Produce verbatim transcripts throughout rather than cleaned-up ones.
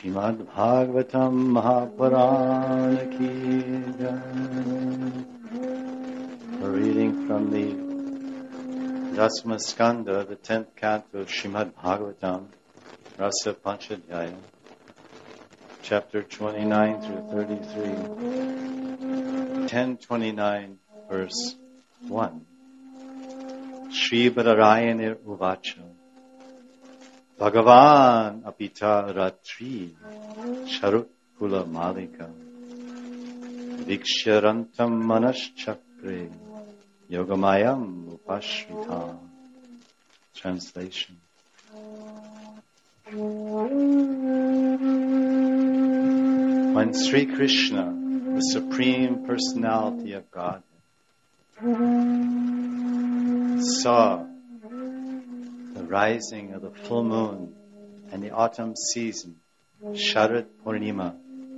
Shrimad Bhagavatam Mahapurana Ki Jai. We're reading from the Dasma Skanda, the tenth canto of Shrimad Bhagavatam, Rasa Panchadhyaya, chapter twenty-nine through thirty-three. ten twenty-nine, verse one. Shri Badarayana Uvacha Bhagavan Apita Ratri Sharut Kula Malika Vikshyarantam Manaschakre Yogamayam Upashrita. Translation. When Sri Krishna, the Supreme Personality of God, saw the rising of the full moon and the autumn season, Sharat Purnima,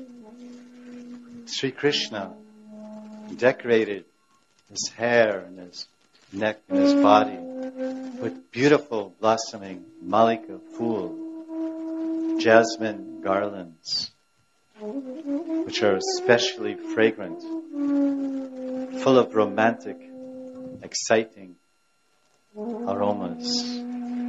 Sri Krishna decorated his hair and his neck and his body with beautiful blossoming Malika Phul, jasmine garlands, which are especially fragrant, full of romantic, exciting aromas.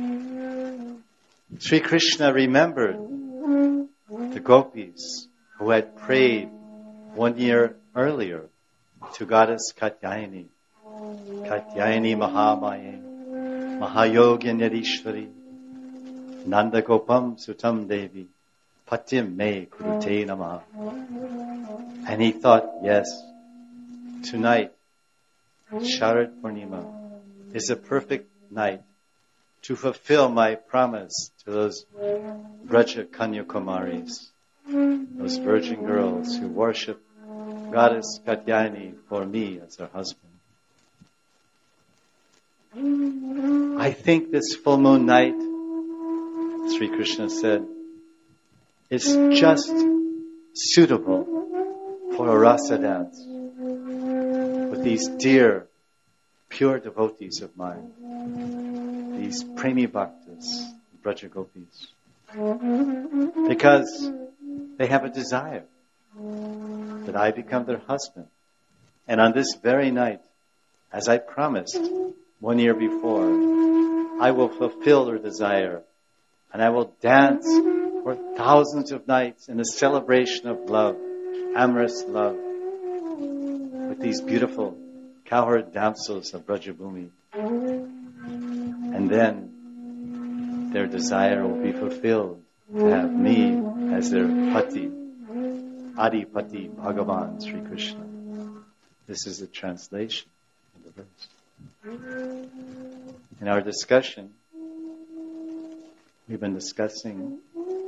Sri Krishna remembered the gopis who had prayed one year earlier to goddess Katyayani, Katyayani Mahamaye, Mahayogyanarishwari, Nandagopam Sutam Devi, Patim Me Kurute Namaha. And he thought, yes, tonight, Sharat Purnima, is a perfect night to fulfill my promise to those Braja Kanyakumaris, those virgin girls who worship Goddess Katyayani for me as her husband. I think this full moon night, Sri Krishna said, is just suitable for a rasa dance with these dear, pure devotees of mine, these premi bhaktas, Braja Gopis, because they have a desire that I become their husband. And on this very night, as I promised one year before, I will fulfill their desire and I will dance for thousands of nights in a celebration of love, amorous love, with these beautiful cowherd damsels of Brajabhumi. And then their desire will be fulfilled to have me as their pati, Adipati Bhagavan Sri Krishna. This is the translation of the verse. In our discussion, we've been discussing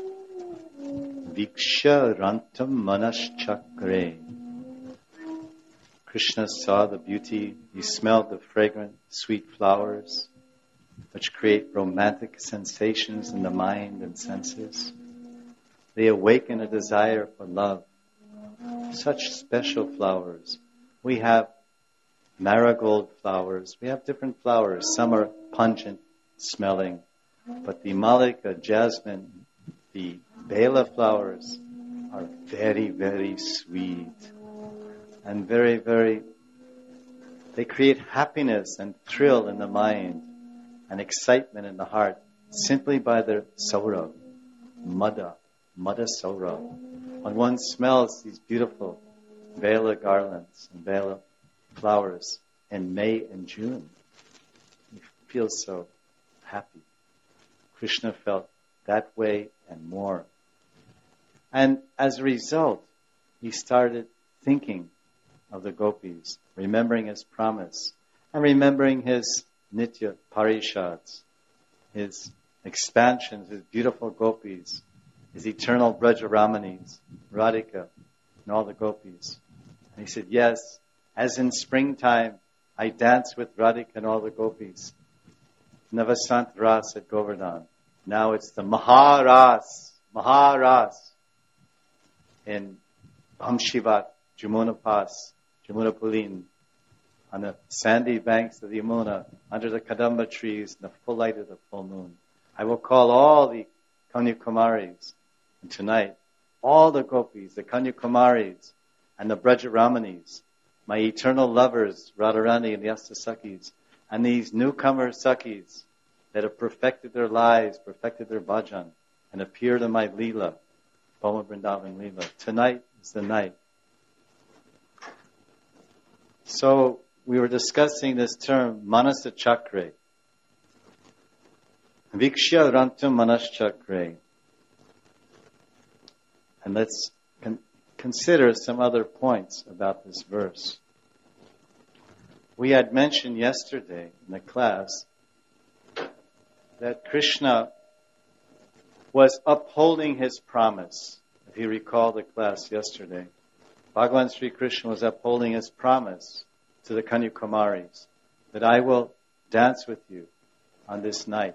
Viksha Rantam Manaschakre. Krishna saw the beauty, he smelled the fragrant, sweet flowers, which create romantic sensations in the mind and senses. They awaken a desire for love. Such special flowers. We have marigold flowers. We have different flowers. Some are pungent smelling, but the malika, jasmine, the bela flowers are very, very sweet. And very, very, they create happiness and thrill in the mind and excitement in the heart simply by their saurav, mada, mada saurav. When one smells these beautiful bela garlands and bela flowers in May and June, you feel so happy. Krishna felt that way and more. And as a result, he started thinking of the gopis, remembering his promise, and remembering his nitya parishads, his expansions, his beautiful gopis, his eternal Brajaramanis, Radhika, and all the gopis. And he said, yes, as in springtime, I dance with Radhika and all the gopis. Navasant Ras at Govardhan. Now it's the Maharas, Maharas in Bhamshivat, Jamuna Pass, Jamuna Pulin, on the sandy banks of the Yamuna, under the Kadamba trees, in the full light of the full moon. I will call all the Kanyakumaris, and tonight all the gopis, the Kanyakumaris, and the Brajaramanis, my eternal lovers, Radharani and the Astasakis, and these newcomer Sakis that have perfected their lives, perfected their bhajan, and appeared in my Leela, Bhoma Vrindavan Leela. Tonight is the night. So we were discussing this term, Manasa Chakre. Vikshya Rantam Manas Chakre. And let's con- consider some other points about this verse. We had mentioned yesterday in the class that Krishna was upholding his promise. If you recall the class yesterday, Bhagavan Sri Krishna was upholding his promise to the Kanyakumaris that I will dance with you on this night.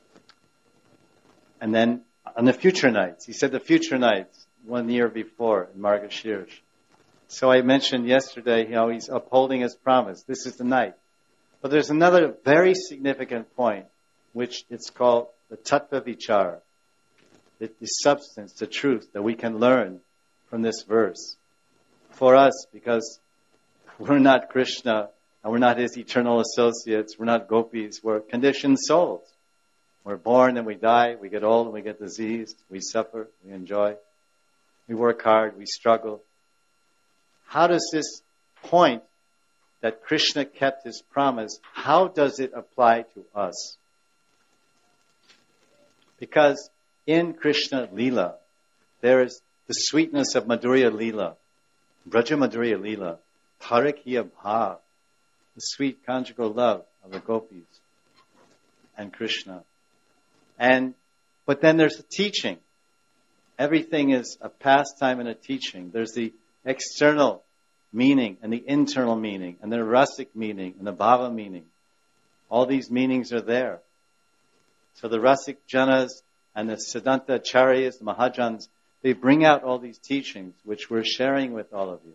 And then on the future nights, he said the future nights, one year before in Margashirsh. So I mentioned yesterday how he's upholding his promise. This is the night. But there's another very significant point, which it's called the Tattva Vichara, the, the substance, the truth that we can learn from this verse. For us, because we're not Krishna and we're not his eternal associates, we're not gopis, we're conditioned souls. We're born and we die, we get old and we get diseased, we suffer, we enjoy, we work hard, we struggle. How does this point that Krishna kept his promise, how does it apply to us? Because in Krishna Leela, there is the sweetness of Madhurya Leela, Braja Madhurya Leela, Parakya Bhav, the sweet conjugal love of the gopis and Krishna. And, but then there's a teaching. Everything is a pastime and a teaching. There's the external meaning and the internal meaning and the rasic meaning and the bhava meaning. All these meanings are there. So the rasic janas and the siddhanta acharyas, the mahajans, they bring out all these teachings which we're sharing with all of you.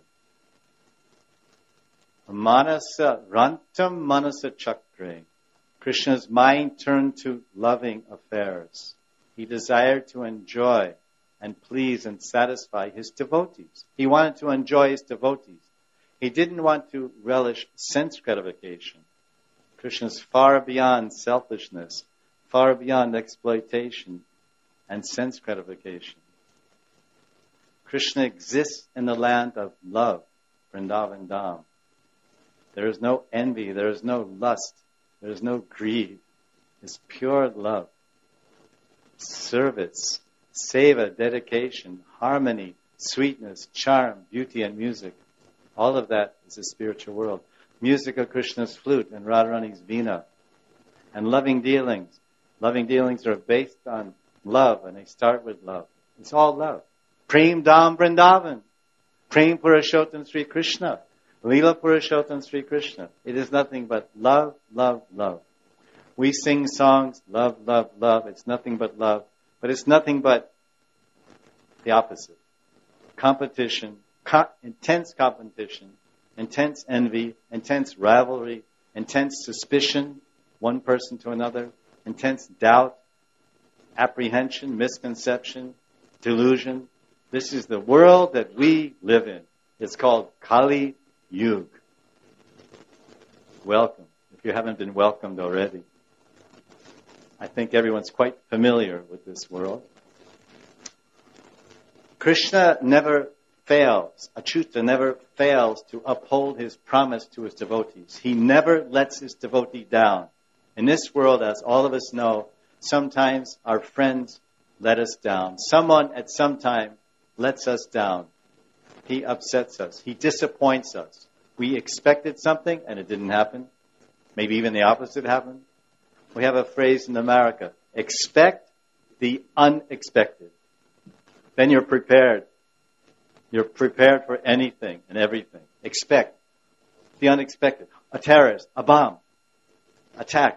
Manasa, rantam manasa chakre. Krishna's mind turned to loving affairs. He desired to enjoy and please and satisfy his devotees. He wanted to enjoy his devotees. He didn't want to relish sense gratification. Krishna's far beyond selfishness, far beyond exploitation and sense gratification. Krishna exists in the land of love, Vrindavan Dham. There is no envy, there is no lust, there is no greed. It's pure love, service, seva, dedication, harmony, sweetness, charm, beauty and music. All of that is the spiritual world. Music of Krishna's flute and Radharani's veena. And loving dealings. Loving dealings are based on love and they start with love. It's all love. Prem Dham Vrindavan. Prem Purushottam Sri Krishna. Leela Purushottam Sri Krishna. It is nothing but love, love, love. We sing songs, love, love, love. It's nothing but love. But it's nothing but the opposite. Competition, co- intense competition, intense envy, intense rivalry, intense suspicion, one person to another, intense doubt, apprehension, misconception, delusion. This is the world that we live in. It's called Kali Yuga. Welcome, if you haven't been welcomed already. I think everyone's quite familiar with this world. Krishna never fails, Achyuta never fails to uphold his promise to his devotees. He never lets his devotee down. In this world, as all of us know, sometimes our friends let us down. Someone at some time lets us down. He upsets us. He disappoints us. We expected something and it didn't happen. Maybe even the opposite happened. We have a phrase in America, expect the unexpected. Then you're prepared. You're prepared for anything and everything. Expect the unexpected. A terrorist, a bomb, attack.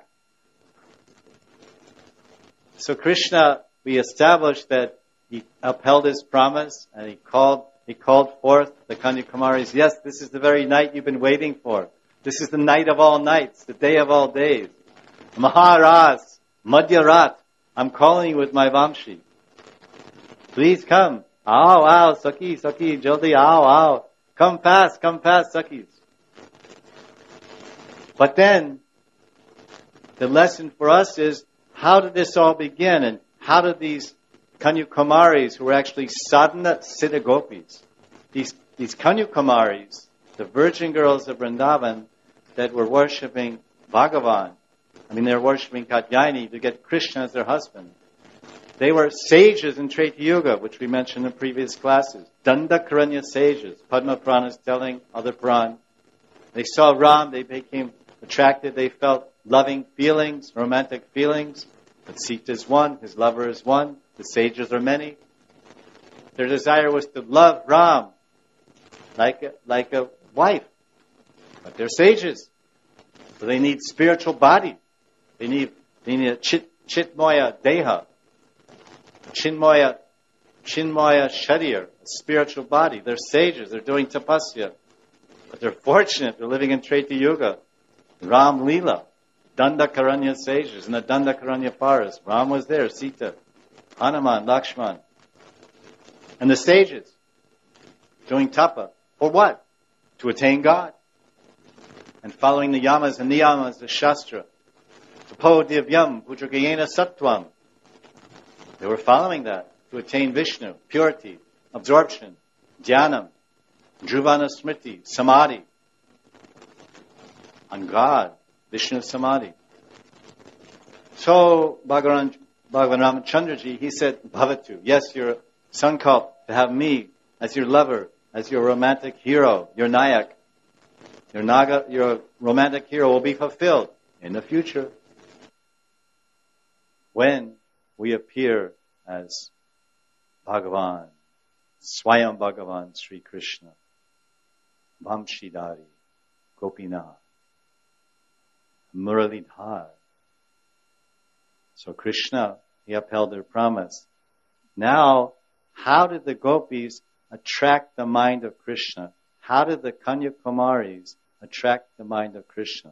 So Krishna, we established that he upheld his promise and he called he called forth the Kanyakumaris. Yes, this is the very night you've been waiting for. This is the night of all nights, the day of all days. Maharas, Madhyarat, I'm calling you with my Vamshi. Please come. Aao, aao, Saki, Saki, jaldi, aao, aao. Come fast, come fast, Sakis. But then, the lesson for us is, how did this all begin? And how did these Kanyakumaris, who were actually sadhana siddha gopis, these, these Kanyakumaris, the virgin girls of Vrindavan that were worshipping Bhagavan, I mean, they were worshipping Katyayani to get Krishna as their husband. They were sages in Treta Yuga, which we mentioned in previous classes. Dandakaranya sages. Padma Purana is telling other Puran. They saw Ram, they became attracted, they felt loving feelings, romantic feelings. But Sita is one, his lover is one, the sages are many. Their desire was to love Ram like a, like a wife. But they're sages. So they need spiritual body. They need, they need a chit, chitmaya deha. Chinmaya, Chinmaya Sharir, a spiritual body. They're sages, they're doing tapasya. But they're fortunate, they're living in Treta Yuga. Ram Leela, Dandakaranya sages, in the Dandakaranya forest. Ram was there, Sita, Hanuman, Lakshman. And the sages, doing tapa. For what? To attain God. And following the yamas and niyamas, the shastra. Tapo divyam, pujakayena sattvam. They were following that to attain Vishnu, purity, absorption, dhyanam, dhruvana smriti, samadhi, on God, Vishnu samadhi. So Bhagavan, Bhagavan Ramachandraji, he said, Bhavatu, yes, your sankalp to have me as your lover, as your romantic hero, your nayak, your naga, your romantic hero will be fulfilled in the future when we appear as Bhagavan, Swayam Bhagavan Sri Krishna, Vamshidhari, Gopinath, Muralidhar. So Krishna, he upheld their promise. Now, how did the gopis attract the mind of Krishna? How did the Kanyakumaris attract the mind of Krishna?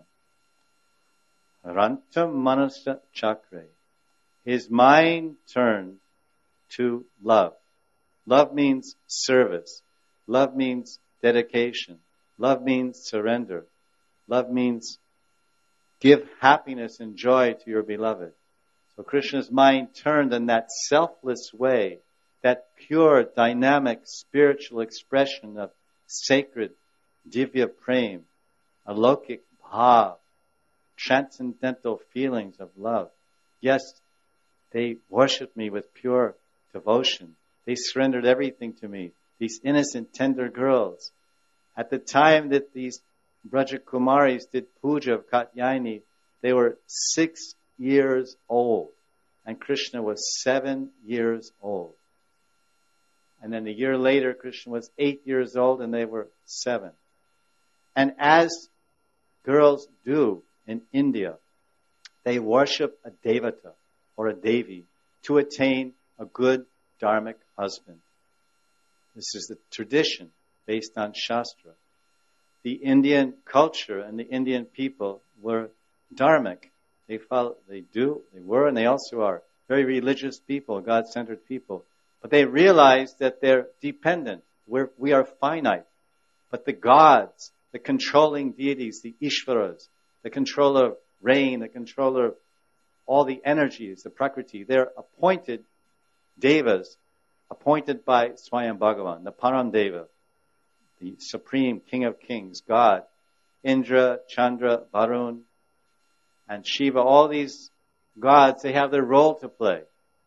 Ranta Manasa Chakre. His mind turned to love. Love means service. Love means dedication. Love means surrender. Love means give happiness and joy to your beloved. So Krishna's mind turned in that selfless way, that pure, dynamic, spiritual expression of sacred, divya prem, alokik bhav, transcendental feelings of love. Yes, they worshipped me with pure devotion. They surrendered everything to me. These innocent, tender girls. At the time that these Brajakumaris did puja of Katyayani, they were six years old. And Krishna was seven years old. And then a year later, Krishna was eight years old and they were seven. And as girls do in India, they worship a devata or a devi to attain a good dharmic husband. This is the tradition based on Shastra. The Indian culture and the Indian people were dharmic. They follow, they do, they were, and they also are very religious people, God-centered people. But they realized that they're dependent. We're, we are finite. But the gods, the controlling deities, the Ishvaras, the controller of rain, the controller of all the energies, the Prakriti, they're appointed devas, appointed by Swayam Bhagavan, the Param Deva, the supreme King of Kings, God, Indra, Chandra, Varun, and Shiva. All these gods, they have their role to play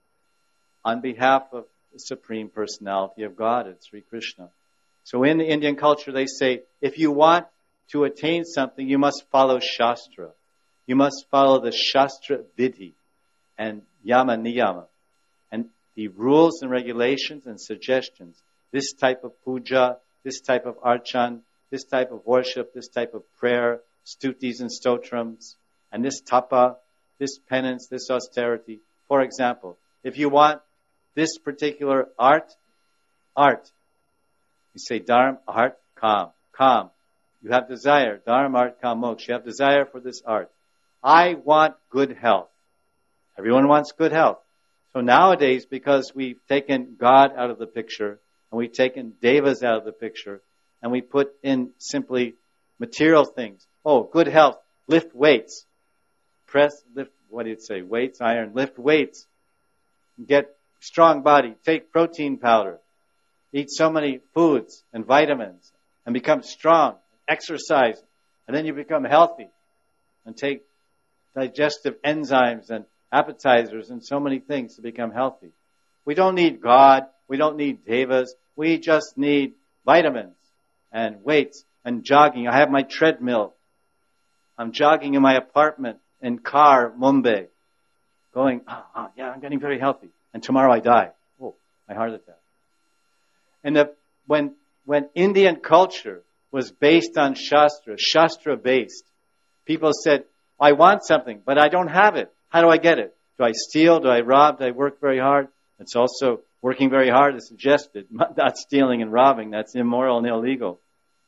on behalf of the Supreme Personality of God, it's Sri Krishna. So in the Indian culture, they say, if you want to attain something, you must follow Shastra. You must follow the Shastra Vidhi and Yama Niyama. And the rules and regulations and suggestions. This type of puja, this type of archan, this type of worship, this type of prayer, stutis and stotrams, and this tapa, this penance, this austerity. For example, if you want this particular art, art. You say dharma, art, kam, kam. You have desire, dharma, art, kam, moksha. You have desire for this art. I want good health. Everyone wants good health. So nowadays, because we've taken God out of the picture, and we've taken devas out of the picture, and we put in simply material things. Oh, good health, lift weights. Press, lift, what do you say? Weights, iron, lift weights. Get strong body, take protein powder. Eat so many foods and vitamins and become strong. Exercise, and then you become healthy. And take digestive enzymes and appetizers and so many things to become healthy. We don't need God. We don't need devas. We just need vitamins and weights and jogging. I have my treadmill. I'm jogging in my apartment in Car, Mumbai, going, oh, oh, yeah, I'm getting very healthy. And tomorrow I die. Oh, my heart attack. And the, when, when Indian culture was based on Shastra, Shastra-based, people said, I want something, but I don't have it. How do I get it? Do I steal? Do I rob? Do I work very hard? It's also working very hard is suggested, not stealing and robbing. That's immoral and illegal.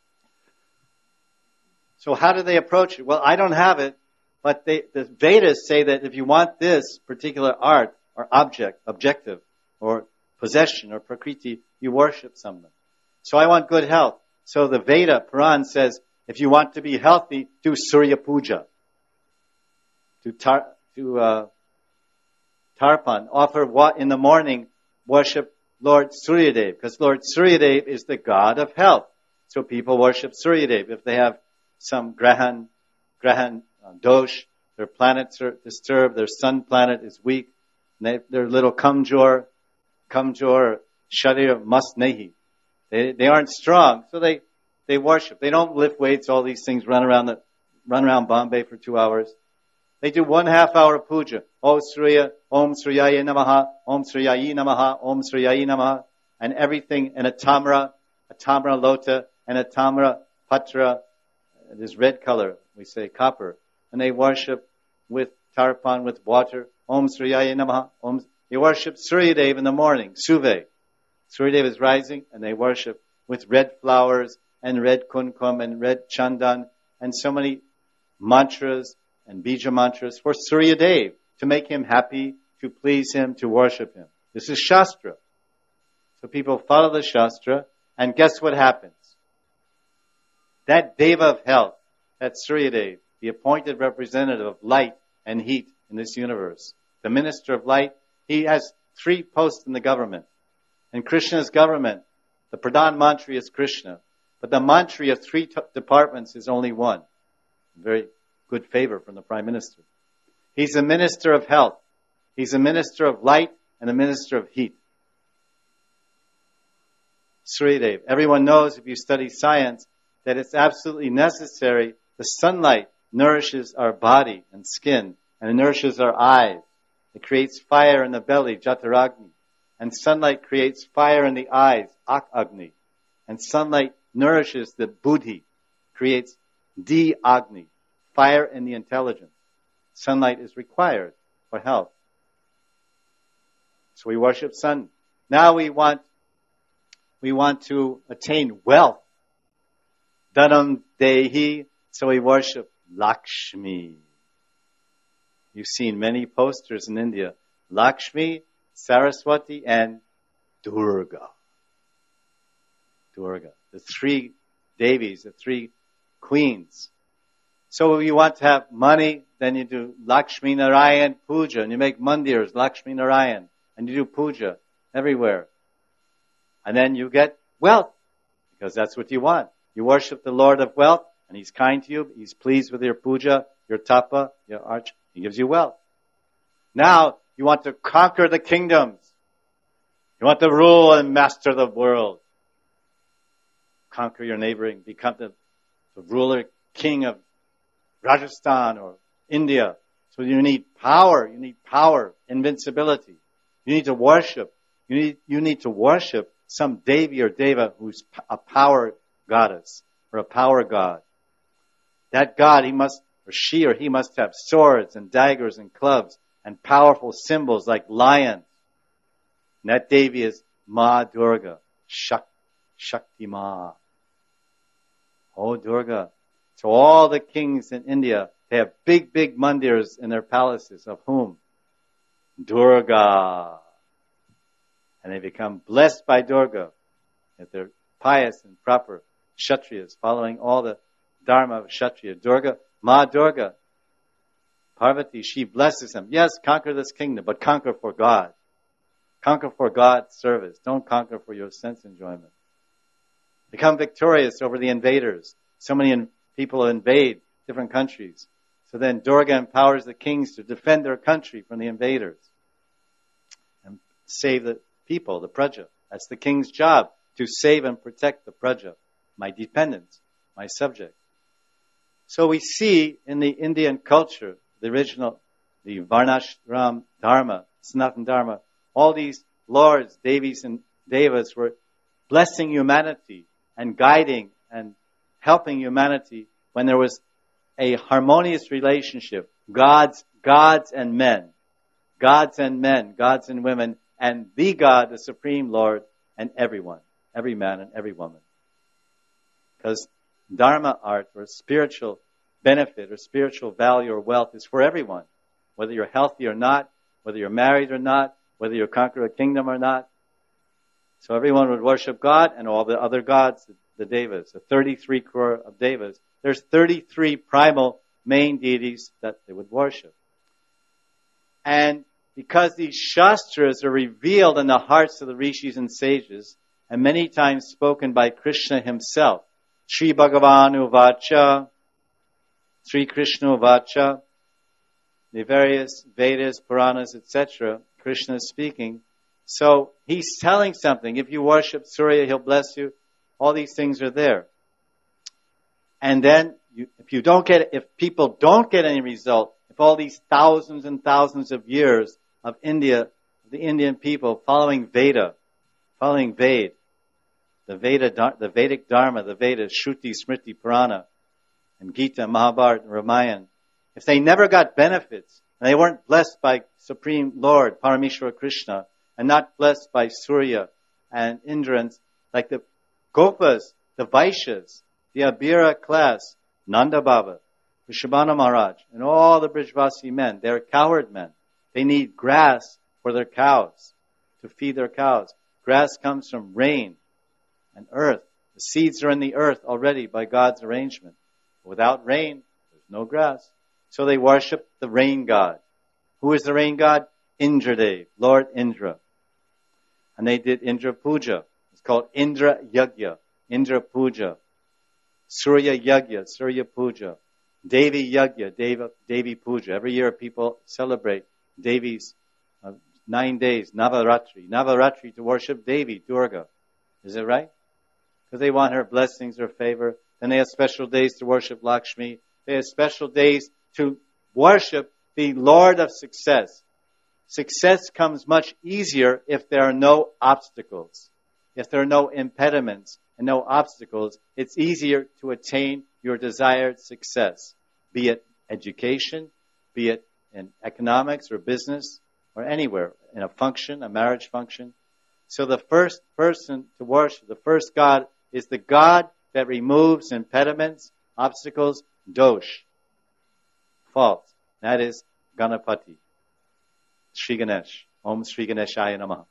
So how do they approach it? Well, I don't have it, but they, the Vedas say that if you want this particular art or object, objective, or possession or prakriti, you worship someone. So I want good health. So the Veda, Puran says, if you want to be healthy, do Surya Puja. To, tar, to uh, Tarpan, offer what in the morning, worship Lord Suryadev, because Lord Suryadev is the god of health. So people worship Suryadev. If they have some grahan, grahan uh, dosh, their planets are disturbed, their sun planet is weak, they, their little kamjor, kamjor, sharir masnehi. They, they aren't strong, so they, they worship. They don't lift weights, all these things, run around the, run around Bombay for two hours. They do one half hour puja. Om Surya, Om Suryaya Namaha, Om Suryayi Namaha, Om Suryayi Namaha, and everything in a tamra, a tamra lota, and a tamra patra. It is red color, we say copper. And they worship with tarpan, with water. Om Suryaya Namaha, Om. They worship Suryadev in the morning, Suve. Suryadev is rising, and they worship with red flowers, and red kunkum, and red chandan, and so many mantras, and bija mantras for Suryadev, to make him happy, to please him, to worship him. This is Shastra. So people follow the Shastra, and guess what happens? That Deva of health, that Suryadev, the appointed representative of light and heat in this universe, the minister of light, he has three posts in the government. In Krishna's government, the Pradhan Mantri is Krishna, but the Mantri of three t- departments is only one. Very good favor from the Prime Minister. He's a minister of health. He's a minister of light and a minister of heat. Suryadev. Everyone knows, if you study science, that it's absolutely necessary. The sunlight nourishes our body and skin, and it nourishes our eyes. It creates fire in the belly, Jataragni. And sunlight creates fire in the eyes, Ak-Agni. And sunlight nourishes the buddhi, creates Di-Agni, fire in the intelligence. Sunlight is required for health. So we worship sun. Now we want, we want to attain wealth. Dhanam Dehi. So we worship Lakshmi. You've seen many posters in India. Lakshmi, Saraswati, and Durga. Durga. The three Devis, the three queens. So if you want to have money, then you do Lakshmi Narayan Puja, and you make mandirs, Lakshmi Narayan, and you do puja everywhere. And then you get wealth, because that's what you want. You worship the Lord of wealth, and He's kind to you, He's pleased with your puja, your tapa, your arch, He gives you wealth. Now, you want to conquer the kingdoms. You want to rule and master the world. Conquer your neighboring, become the, the ruler, king of Rajasthan or India. So you need power. You need power, invincibility. You need to worship. You need, you need to worship some Devi or Deva who's a power goddess or a power god. That god, he must, or she or he must have swords and daggers and clubs and powerful symbols like lions. And that Devi is Ma Durga, Shak, Shakti Ma. Oh, Durga. So all the kings in India, they have big, big mandirs in their palaces. Of whom? Durga. And they become blessed by Durga. If they're pious and proper Kshatriyas, following all the Dharma of Kshatriya. Durga, Ma Durga, Parvati, she blesses them. Yes, conquer this kingdom, but conquer for God. Conquer for God's service. Don't conquer for your sense enjoyment. Become victorious over the invaders. So many in, people invade different countries. So then Durga empowers the kings to defend their country from the invaders. And save the people, the praja. That's the king's job, to save and protect the praja, my dependents, my subject. So we see in the Indian culture, the original, the Varnashram Dharma, Sanatana Dharma, all these lords, devis and devas were blessing humanity and guiding and helping humanity when there was a harmonious relationship. Gods, gods and men. Gods and men, gods and women, and the God, the Supreme Lord, and everyone. Every man and every woman. Because Dharma art or spiritual benefit or spiritual value or wealth is for everyone. Whether you're healthy or not, whether you're married or not, whether you conquer a kingdom or not. So everyone would worship God and all the other gods, the devas, the thirty-three crore of devas. There's thirty-three primal main deities that they would worship. And because these shastras are revealed in the hearts of the rishis and sages, and many times spoken by Krishna himself, Sri Bhagavanu Vacha, Sri Krishna Vacha, the various Vedas, Puranas, et cetera, Krishna is speaking. So he's telling something. If you worship Surya, he'll bless you. All these things are there. And then, you, if you don't get, if people don't get any result, if all these thousands and thousands of years of India, the Indian people following Veda, following Ved, the Veda, the Vedic Dharma, the Vedas, Shruti, Smriti, Purana, and Gita, Mahabharata, and Ramayana, if they never got benefits, and they weren't blessed by Supreme Lord, Parameshwara Krishna, and not blessed by Surya and Indrans, like the Gopas, the Vaishyas, the Abhira class, Nanda Baba, Vrishabhana Maharaj, and all the Brijvasi men, they're cowherd men. They need grass for their cows, to feed their cows. Grass comes from rain and earth. The seeds are in the earth already by God's arrangement. Without rain, there's no grass. So they worship the rain god. Who is the rain god? Indradev, Lord Indra. And they did Indra Puja. It's called Indra Yagya, Indra Puja. Surya Yagya, Surya Puja. Devi Yagya, Deva, Devi Puja. Every year people celebrate Devi's uh, nine days, Navaratri. Navaratri to worship Devi, Durga. Is it right? Because they want her blessings, her favor. Then they have special days to worship Lakshmi. They have special days to worship the Lord of success. Success comes much easier if there are no obstacles. If there are no impediments and no obstacles, it's easier to attain your desired success. Be it education, be it in economics or business, or anywhere, in a function, a marriage function. So the first person to worship, the first God, is the God that removes impediments, obstacles, dosh, fault. That is Ganapati, Sri Ganesh. Om Sri Ganeshaya Namaha.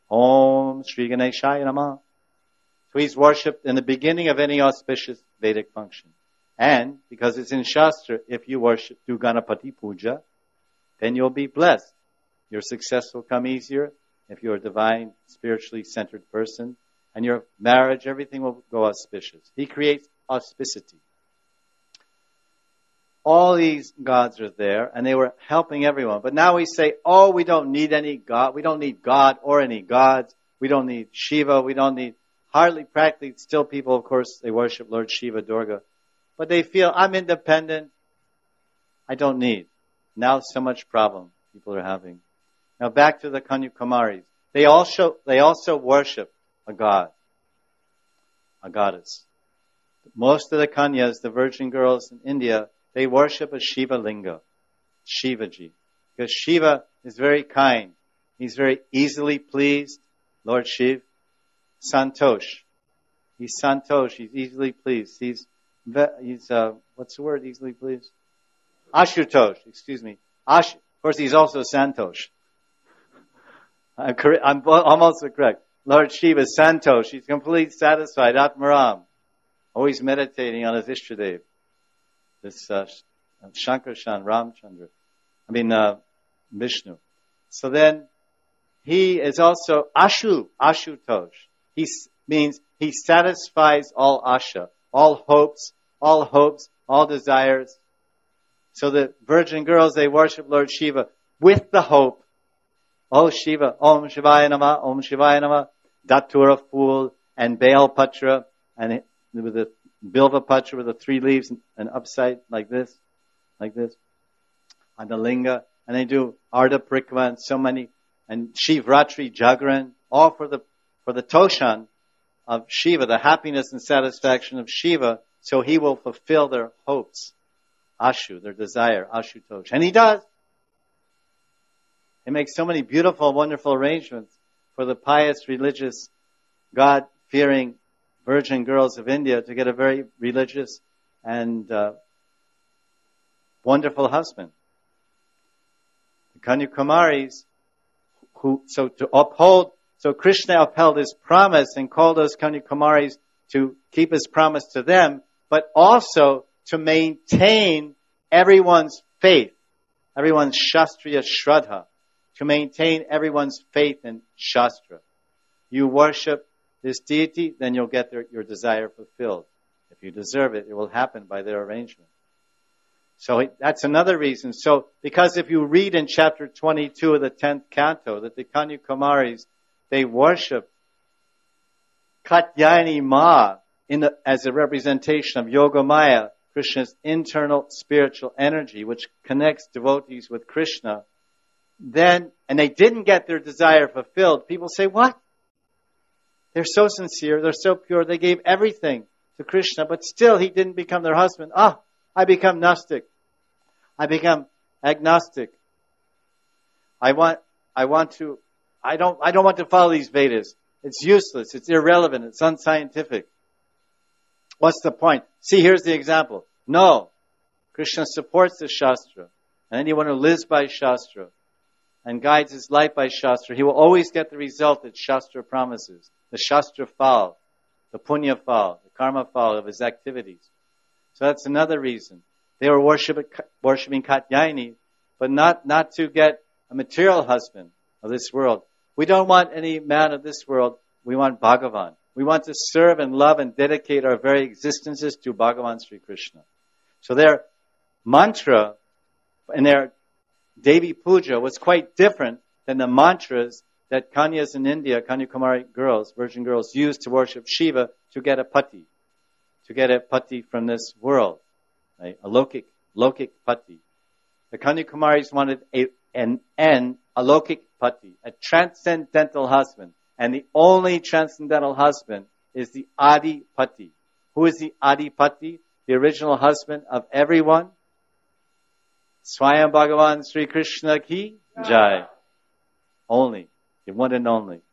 Om Sri Ganeshaya Namaha. So he's worshipped in the beginning of any auspicious Vedic function. And because it's in Shastra, if you worship, do Ganapati Puja, then you'll be blessed. Your success will come easier if you're a divine, spiritually centered person. And your marriage, everything will go auspicious. He creates auspicity. All these gods are there, and they were helping everyone. But now we say, oh, we don't need any God. We don't need God or any gods. We don't need Shiva. We don't need, hardly practically, still people, of course, they worship Lord Shiva, Durga. But they feel, I'm independent. I don't need. Now so much problem people are having. Now back to the Kanyakumaris. They also, they also worship a god, a goddess. Most of the Kanyas, the virgin girls in India, they worship a Shiva Linga, Shivaji. Because Shiva is very kind. He's very easily pleased, Lord Shiv. Santosh. He's Santosh. He's easily pleased. He's, he's uh, what's the word, easily pleased? Ashutosh, excuse me. Ash, of course, he's also Santosh. I'm, cor- I'm almost correct. Lord Shiva, Santosh, he's completely satisfied. Atmaram, always meditating on his Ishtadev. This uh, Shankarshan, Ramchandra. I mean, uh, Vishnu. So then, he is also Ashu, Ashutosh. He s- means he satisfies all asha, all hopes, all hopes, all desires. So the virgin girls, they worship Lord Shiva with the hope. Oh Shiva, Om Shivaya Nama, Om Shivaya Nama, Datura Fool, and Baal Patra, and it, with the Bilva Patra with the three leaves and upside like this, like this, on the linga, and they do Arda Prikva and so many, and Shivratri Jagran, all for the for the Toshan of Shiva, the happiness and satisfaction of Shiva, so he will fulfill their hopes, Ashu, their desire, Ashutosh. And he does. He makes so many beautiful, wonderful arrangements for the pious, religious, God-fearing virgin girls of India to get a very religious and uh, wonderful husband. The Kanyakumaris, who, so to uphold, so Krishna upheld his promise and called those Kanyakumaris to keep his promise to them, but also to maintain everyone's faith, everyone's Shastriya Shraddha, to maintain everyone's faith in Shastra. You worship this deity, then you'll get their, your desire fulfilled. If you deserve it, it will happen by their arrangement. So that's another reason. So, because if you read in chapter twenty-two of the tenth canto that the Kanyakumaris, they worship Katyayani Ma in the, as a representation of Yogamaya, Krishna's internal spiritual energy, which connects devotees with Krishna, then, and they didn't get their desire fulfilled, people say, what? They're so sincere, they're so pure, they gave everything to Krishna, but still he didn't become their husband. Ah, I become Gnostic. I become agnostic. I want, I want to, I don't, I don't want to follow these Vedas. It's useless, it's irrelevant, it's unscientific. What's the point? See, here's the example. No, Krishna supports the Shastra, and anyone who lives by Shastra and guides his life by Shastra, he will always get the result that Shastra promises. The Shastra fal, the punya fal, the karma fal of his activities. So that's another reason. They were worshiping, worshiping Katyayani, but not, not to get a material husband of this world. We don't want any man of this world. We want Bhagavan. We want to serve and love and dedicate our very existences to Bhagavan Sri Krishna. So their mantra and their Devi Puja was quite different than the mantras that Kanyas in India, Kanyakumari girls, virgin girls, used to worship Shiva to get a pati, to get a pati from this world, right? A lokik, lokik pati. The Kanyakumaris wanted a, an, an alokik pati, a transcendental husband. And the only transcendental husband is the Adi Pati. Who is the Adi Pati? The original husband of everyone? Swayam Bhagavan Sri Krishna ki Jai. Only. The one and only.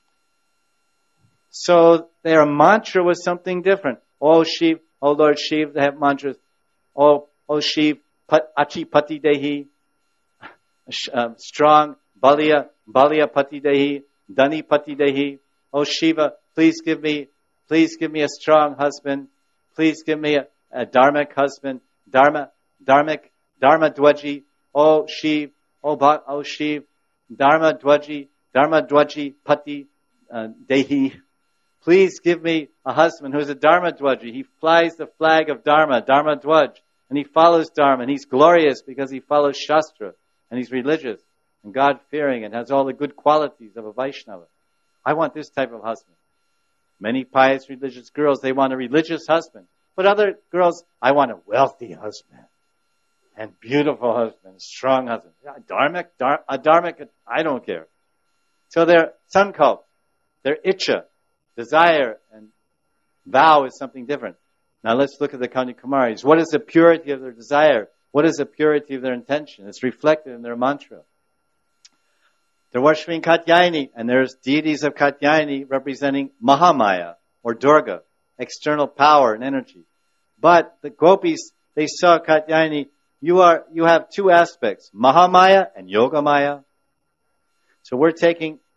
So their mantra was something different. Oh Shiv, oh Lord Shiv, they have mantras. Oh, oh Shiv, pat, Achi Pati Dehi. Um, strong, Balia, Balia Pati Dehi. Dani Pati Dehi. Oh Shiva, please give me, please give me a strong husband. Please give me a, a dharmic husband. Dharma, dharmic, Dharma Dwaji. Oh Shiv, oh, ba, oh Shiv, Dharma Dwaji, Dharma Dwaji Pati uh, Dehi. Please give me a husband who's a Dharma Dwaji. He flies the flag of Dharma, Dharma Dwaj, and he follows Dharma, and he's glorious because he follows Shastra, and he's religious and God-fearing and has all the good qualities of a Vaishnava. I want this type of husband. Many pious religious girls, they want a religious husband. But other girls, I want a wealthy husband. And beautiful husband, strong husband. Yeah, dharmic, dar- a dharmic, I don't care. So their sankalp, their itcha, desire and vow is something different. Now let's look at the Kanyakumaris. What is the purity of their desire? What is the purity of their intention? It's reflected in their mantra. They're worshipping Katyayani, and there's deities of Katyayani representing Mahamaya, or Durga, external power and energy. But the gopis, they saw Katyayani, you are, you have two aspects, Mahamaya and Yogamaya. So we're taking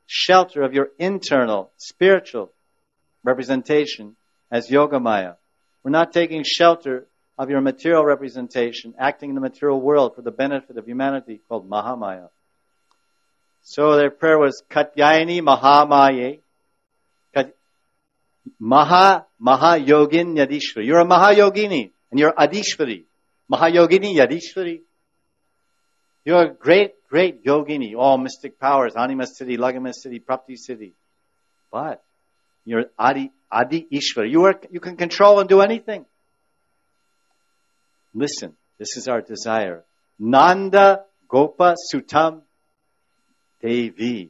shelter of your internal, spiritual representation as Yogamaya. We're not taking shelter of your material representation, acting in the material world for the benefit of humanity, called Mahamaya. So their prayer was Katyayani Mahamaye. Kat- Maha, Maha Yogin Yadishvari. You're a Mahayogini and you're Adishvari. Mahayogini Yadishvari. You're a great, great yogini. All mystic powers, Anima Siddhi, Lagama Siddhi, Prapti Siddhi. But you're Adi, Adi Ishvara. You are, you can control and do anything. Listen, this is our desire. Nanda Gopa Sutam Devi.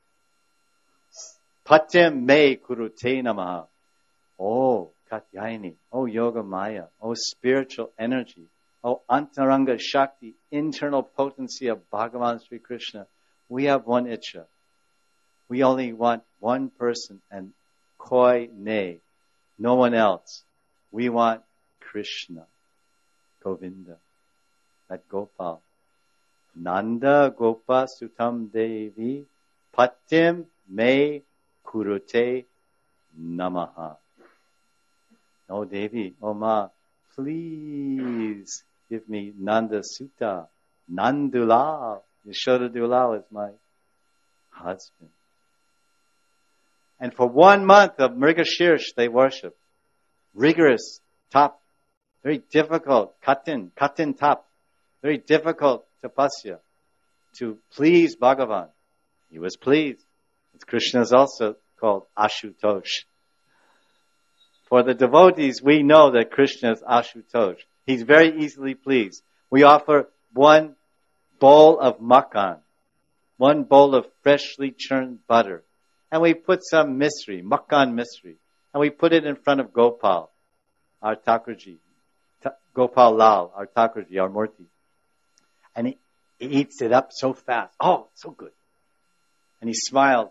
Patyam me kurute namaha. Oh, Katyayani. Oh, Yoga Maya. Oh, spiritual energy. Oh, Antaranga Shakti, internal potency of Bhagavan Sri Krishna. We have one Icha. We only want one person and koi ne. No one else. We want Krishna. Govinda. That Gopal. Nanda Gopa Sutam Devi Patim Me Kurute Namaha. Oh Devi, oh Ma, please give me Nanda Sutta. Nandulal. Yashoda Dulal is my husband. And for one month of Mrigashirsh they worship. Rigorous, top, very difficult, katin, katin tap, very difficult tapasya to please Bhagavan. He was pleased. Krishna is also called Ashutosh. For the devotees, we know that Krishna is Ashutosh. He's very easily pleased. We offer one bowl of makan, one bowl of freshly churned butter, and we put some mystery, makan mystery, and we put it in front of Gopal, our Thakurji, Ta- Gopal Lal, our Thakurji, our Murti. And he, he eats it up so fast. Oh, so good. And he smiles.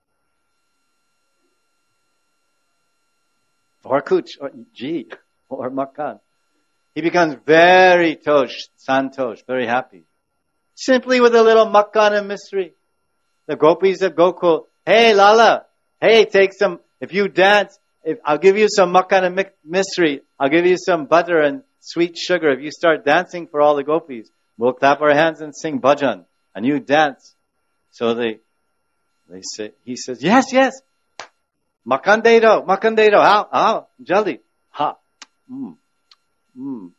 Or kuch, or ji, or makan. He becomes very tosh, santosh, very happy. Simply with a little makan and mystery. The gopis of Gokul, hey Lala, hey, take some, if you dance, if I'll give you some makan and mystery, I'll give you some butter and sweet sugar. If you start dancing for all the gopis, we'll clap our hands and sing bhajan, and you dance. So they, they say, he says, yes, yes, makan de do, makan de do, how, how, jaldi, ha, mm, mm.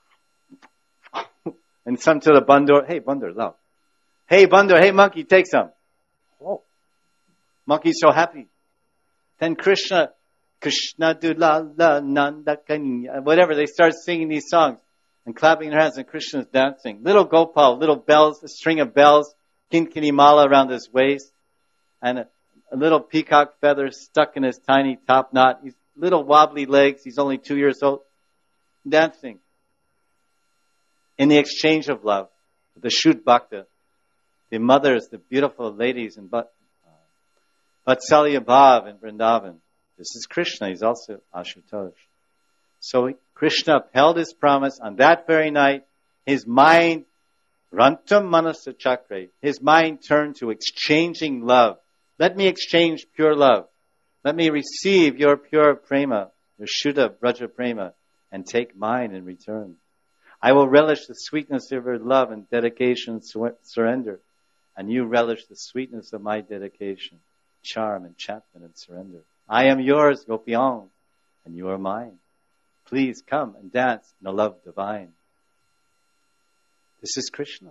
And some to the Bandur, hey Bandur, love. Hey Bandur, hey monkey, take some. Oh, monkey's so happy. Then Krishna, Krishna du la la nanda kanya, whatever, they start singing these songs and clapping their hands, and Krishna's dancing. Little Gopal, little bells, a string of bells, kinkini mala around his waist, and a, a little peacock feather stuck in his tiny top knot. He's little wobbly legs, he's only two years old, dancing. In the exchange of love, the Shud Bhakta, the mothers, the beautiful ladies in Vat, uh, Vatsalya Bhav in Vrindavan. This is Krishna, he's also Ashutosh. So Krishna upheld his promise on that very night. His mind, Rantam Manasa Chakra, his mind turned to exchanging love. Let me exchange pure love. Let me receive your pure prema, your Shuddha Braja prema, and take mine in return. I will relish the sweetness of your love and dedication, sur- surrender. And you relish the sweetness of my dedication, charm, enchantment, and surrender. I am yours, Gopiyan, and you are mine. Please come and dance in the love divine. This is Krishna.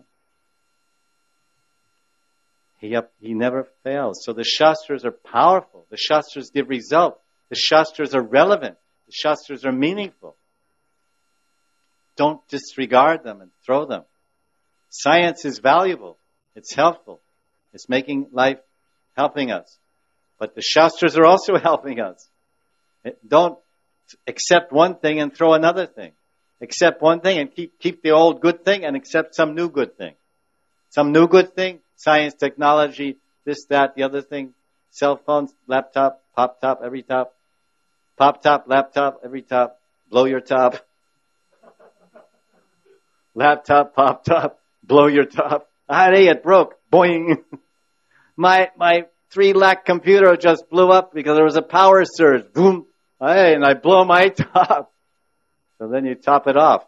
He, up, he never fails. So the Shastras are powerful. The Shastras give result. The Shastras are relevant. The Shastras are meaningful. Don't disregard them and throw them. Science is valuable. It's helpful. It's making life, helping us. But the Shastras are also helping us. Don't accept one thing and throw another thing. Accept one thing and keep, keep the old good thing and accept some new good thing. Some new good thing, science, technology, this, that, the other thing, cell phones, laptop, pop top, every top, pop top, laptop, every top, blow your top. Laptop, pop top, blow your top. Ah, hey, it broke. Boing. My, my three lakh computer just blew up because there was a power surge. Boom. Hey, and I blow my top. So then you top it off.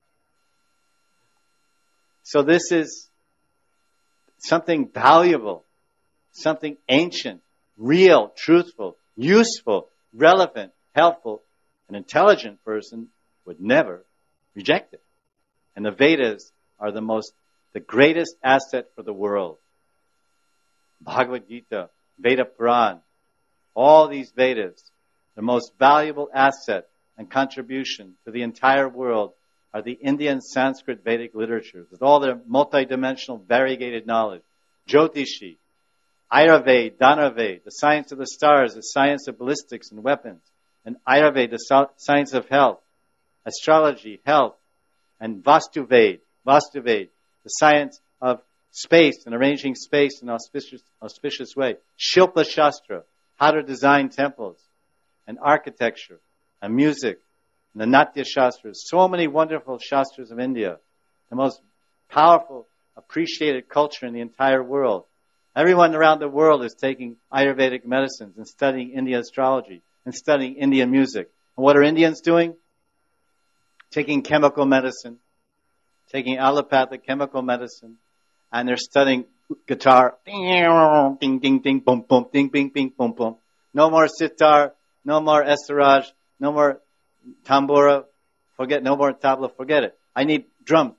So this is something valuable, something ancient, real, truthful, useful, relevant, helpful. An intelligent person would never reject it. And the Vedas are the most, the greatest asset for the world. Bhagavad Gita, Veda Puran, all these Vedas, the most valuable asset and contribution to the entire world are the Indian Sanskrit Vedic literatures with all their multidimensional variegated knowledge. Jyotishi, Ayurveda, Dhanurveda, the science of the stars, the science of ballistics and weapons, and Ayurveda, the so- science of health, astrology, health, and Vastuveda, Vastuveda, the science of space and arranging space in an auspicious, auspicious way. Shilpa Shastra, how to design temples, and architecture, and music, and the Natya Shastras. So many wonderful Shastras of India, the most powerful, appreciated culture in the entire world. Everyone around the world is taking Ayurvedic medicines and studying Indian astrology and studying Indian music. And what are Indians doing? Taking chemical medicine, taking allopathic chemical medicine, and they're studying guitar. Ding, ding, ding, ding, boom, boom, ding, ding, ding, boom, boom. No more sitar, no more estaraj, no more tambura, forget, no more tabla, forget it. I need drum.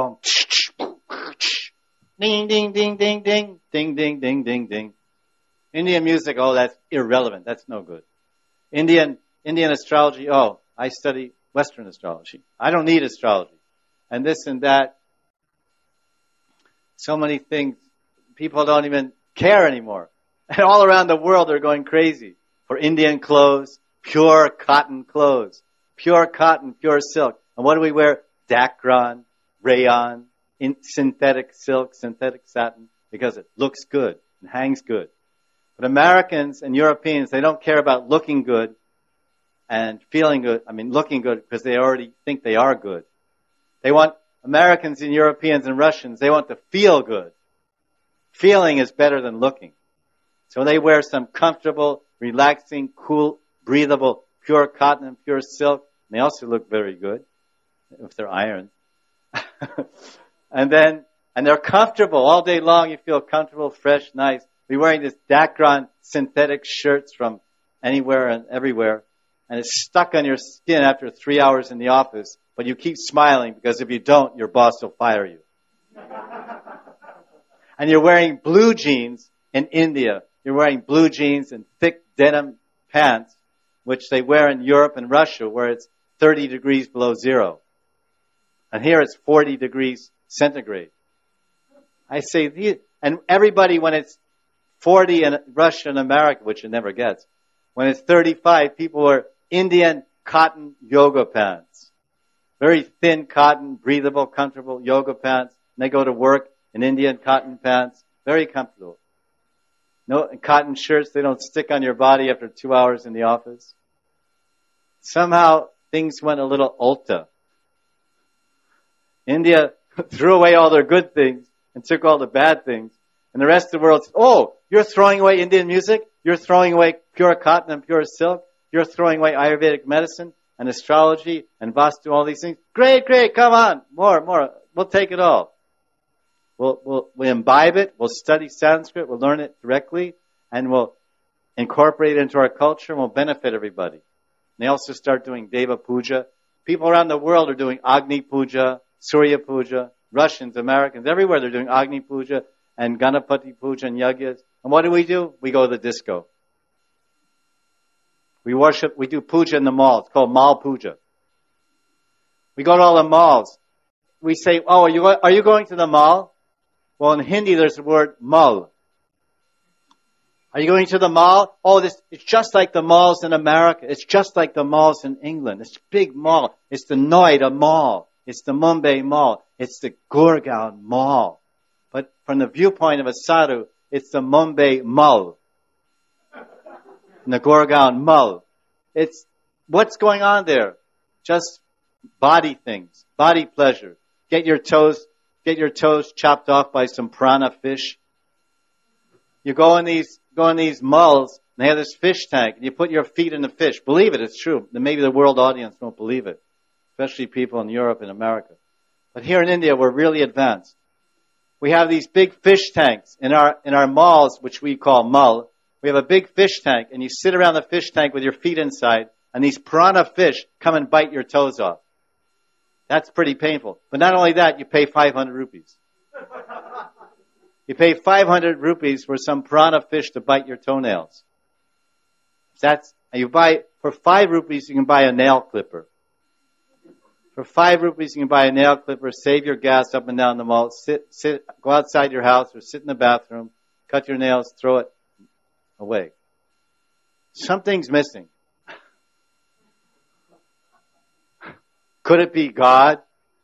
Ding, ding, ding, ding, ding, ding, ding, ding, ding, ding. Indian music, oh, that's irrelevant. That's no good. Indian, Indian astrology, oh, I study Western astrology. I don't need astrology. And this and that. So many things. People don't even care anymore. And all around the world they're going crazy for Indian clothes, pure cotton clothes. Pure cotton, pure silk. And what do we wear? Dacron, rayon, in synthetic silk, synthetic satin, because it looks good and hangs good. But Americans and Europeans, they don't care about looking good and feeling good. I mean, looking good because they already think they are good. They want Americans and Europeans and Russians, they want to feel good. Feeling is better than looking. So they wear some comfortable, relaxing, cool, breathable, pure cotton and pure silk. And they also look very good if they're ironed. And then, and they're comfortable all day long. You feel comfortable, fresh, nice. We're wearing this Dacron synthetic shirts from anywhere and everywhere. And it's stuck on your skin after three hours in the office. But you keep smiling because if you don't, your boss will fire you. And you're wearing blue jeans in India. You're wearing blue jeans and thick denim pants, which they wear in Europe and Russia, where it's thirty degrees below zero. And here it's forty degrees centigrade. I say, and everybody, when it's forty in Russia and America, which it never gets, when it's thirty-five, people wear Indian cotton yoga pants. Very thin cotton, breathable, comfortable yoga pants. And they go to work in Indian cotton pants. Very comfortable. No cotton shirts, they don't stick on your body after two hours in the office. Somehow things went a little ulta. India threw away all their good things and took all the bad things. And the rest of the world said, oh, you're throwing away Indian music? You're throwing away pure cotton and pure silk? You're throwing away Ayurvedic medicine and astrology and Vastu, all these things? Great, great, come on, more, more. We'll take it all. We'll, we'll, we'll imbibe it, we'll study Sanskrit, we'll learn it directly, and we'll incorporate it into our culture, and we'll benefit everybody. And they also start doing Deva Puja. People around the world are doing Agni Puja, Surya Puja, Russians, Americans, everywhere they're doing Agni Puja and Ganapati Puja and Yagyas. And what do we do? We go to the disco. We worship, we do puja in the mall. It's called Mall Puja. We go to all the malls. We say, oh, are you, are you going to the mall? Well, in Hindi, there's the word mall. Are you going to the mall? Oh, this, it's just like the malls in America. It's just like the malls in England. It's a big mall. It's the Noida Mall. It's the Mumbai Mall. It's the Gurgaon Mall. But from the viewpoint of a sadhu, it's the Mumbai Mall. And the Gurgaon Mall. It's, what's going on there? Just body things, body pleasure. Get your toes, get your toes chopped off by some piranha fish. You go in these go in these malls, and they have this fish tank, and you put your feet in the fish. Believe it, it's true. Maybe the world audience won't believe it, especially people in Europe and America. But here in India, we're really advanced. We have these big fish tanks in our in our malls, which we call mall. We have a big fish tank, and you sit around the fish tank with your feet inside, and these piranha fish come and bite your toes off. That's pretty painful. But not only that, you pay five hundred rupees. You pay five hundred rupees for some piranha fish to bite your toenails. That's, you buy, for five rupees you can buy a nail clipper. For five rupees you can buy a nail clipper, save your gas up and down the mall, sit, sit, go outside your house or sit in the bathroom, cut your nails, throw it away. Something's missing. Could it be God?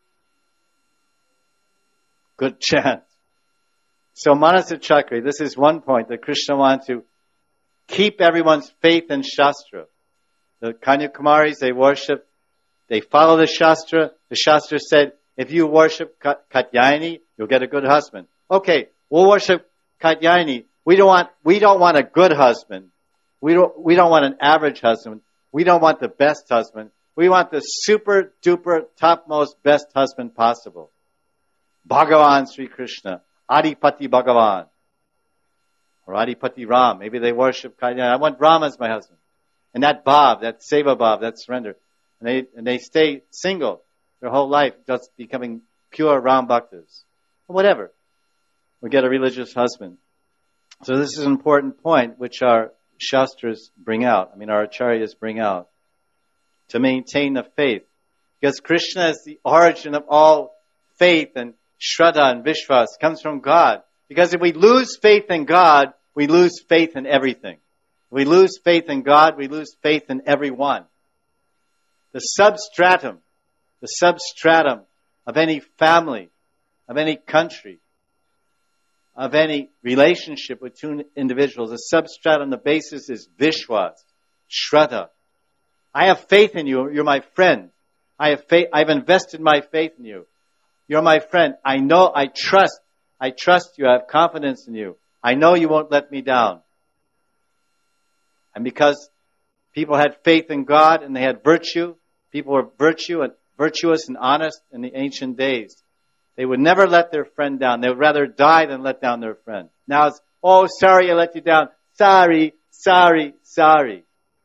Good chance. So Manasa Chakri, this is one point that Krishna wants to keep everyone's faith in Shastra. The Kanyakumaris, they worship, they follow the Shastra. The Shastra said, if you worship Katyayani, you'll get a good husband. Okay, we'll worship Katyayani. We don't want, we don't want a good husband. We don't, we don't want an average husband. We don't want the best husband. We want the super duper topmost best husband possible. Bhagavan Sri Krishna, Adipati Bhagavan, or Adipati Ram. Maybe they worship Katyayani. I want Ram as my husband. And that bhav, that seva bhav, that surrender. And they, and they stay single their whole life, just becoming pure Ram Bhaktas. Whatever. We get a religious husband. So this is an important point which our Shastras bring out. I mean, our Acharyas bring out. To maintain the faith. Because Krishna is the origin of all faith, and Shraddha and Vishwas comes from God. Because if we lose faith in God, we lose faith in everything. If we lose faith in God, we lose faith in everyone. The substratum, the substratum of any family, of any country, of any relationship with two individuals, the substratum, the basis is Vishwas, Shraddha. I have faith in you. You're my friend. I have faith. I've invested my faith in you. You're my friend. I know, I trust. I trust you. I have confidence in you. I know you won't let me down. And because people had faith in God and they had virtue, people were virtue and virtuous and honest in the ancient days. They would never let their friend down. They would rather die than let down their friend. Now it's, oh, sorry, I let you down. Sorry, sorry, sorry.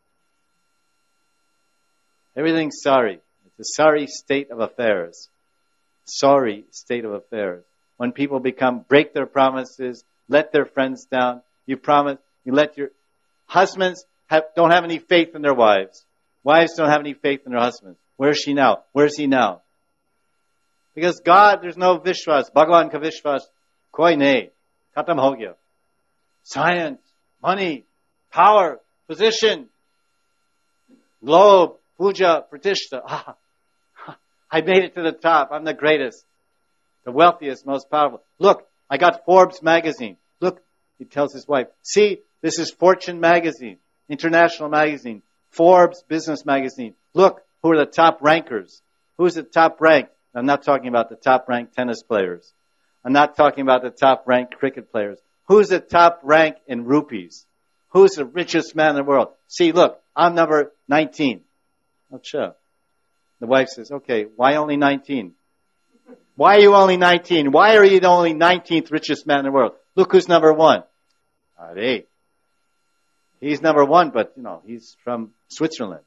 Everything's sorry. It's a sorry state of affairs. Sorry state of affairs. When people become, break their promises, let their friends down, you promise, you let your husbands have, don't have any faith in their wives. Wives don't have any faith in their husbands. Where's she now? Where's he now? Because God, there's no Vishwas. Bhagavan ka Vishwas, koi nahi. Khatam ho gaya. Science, money, power, position, globe, puja, pratishta. Ah, I made it to the top. I'm the greatest, the wealthiest, most powerful. Look, I got Forbes magazine. Look, he tells his wife, see, this is Fortune magazine, international magazine, Forbes business magazine. Look, who are the top rankers? Who's the top ranked? I'm not talking about the top ranked tennis players. I'm not talking about the top ranked cricket players. Who's the top rank in rupees? Who's the richest man in the world? See, look, I'm number nineteen. Oh, sure. The wife says, okay, why only nineteen? Why are you only nineteen? Why are you the only nineteenth richest man in the world? Look who's number one. Are He's number one, but, you know, he's from Switzerland.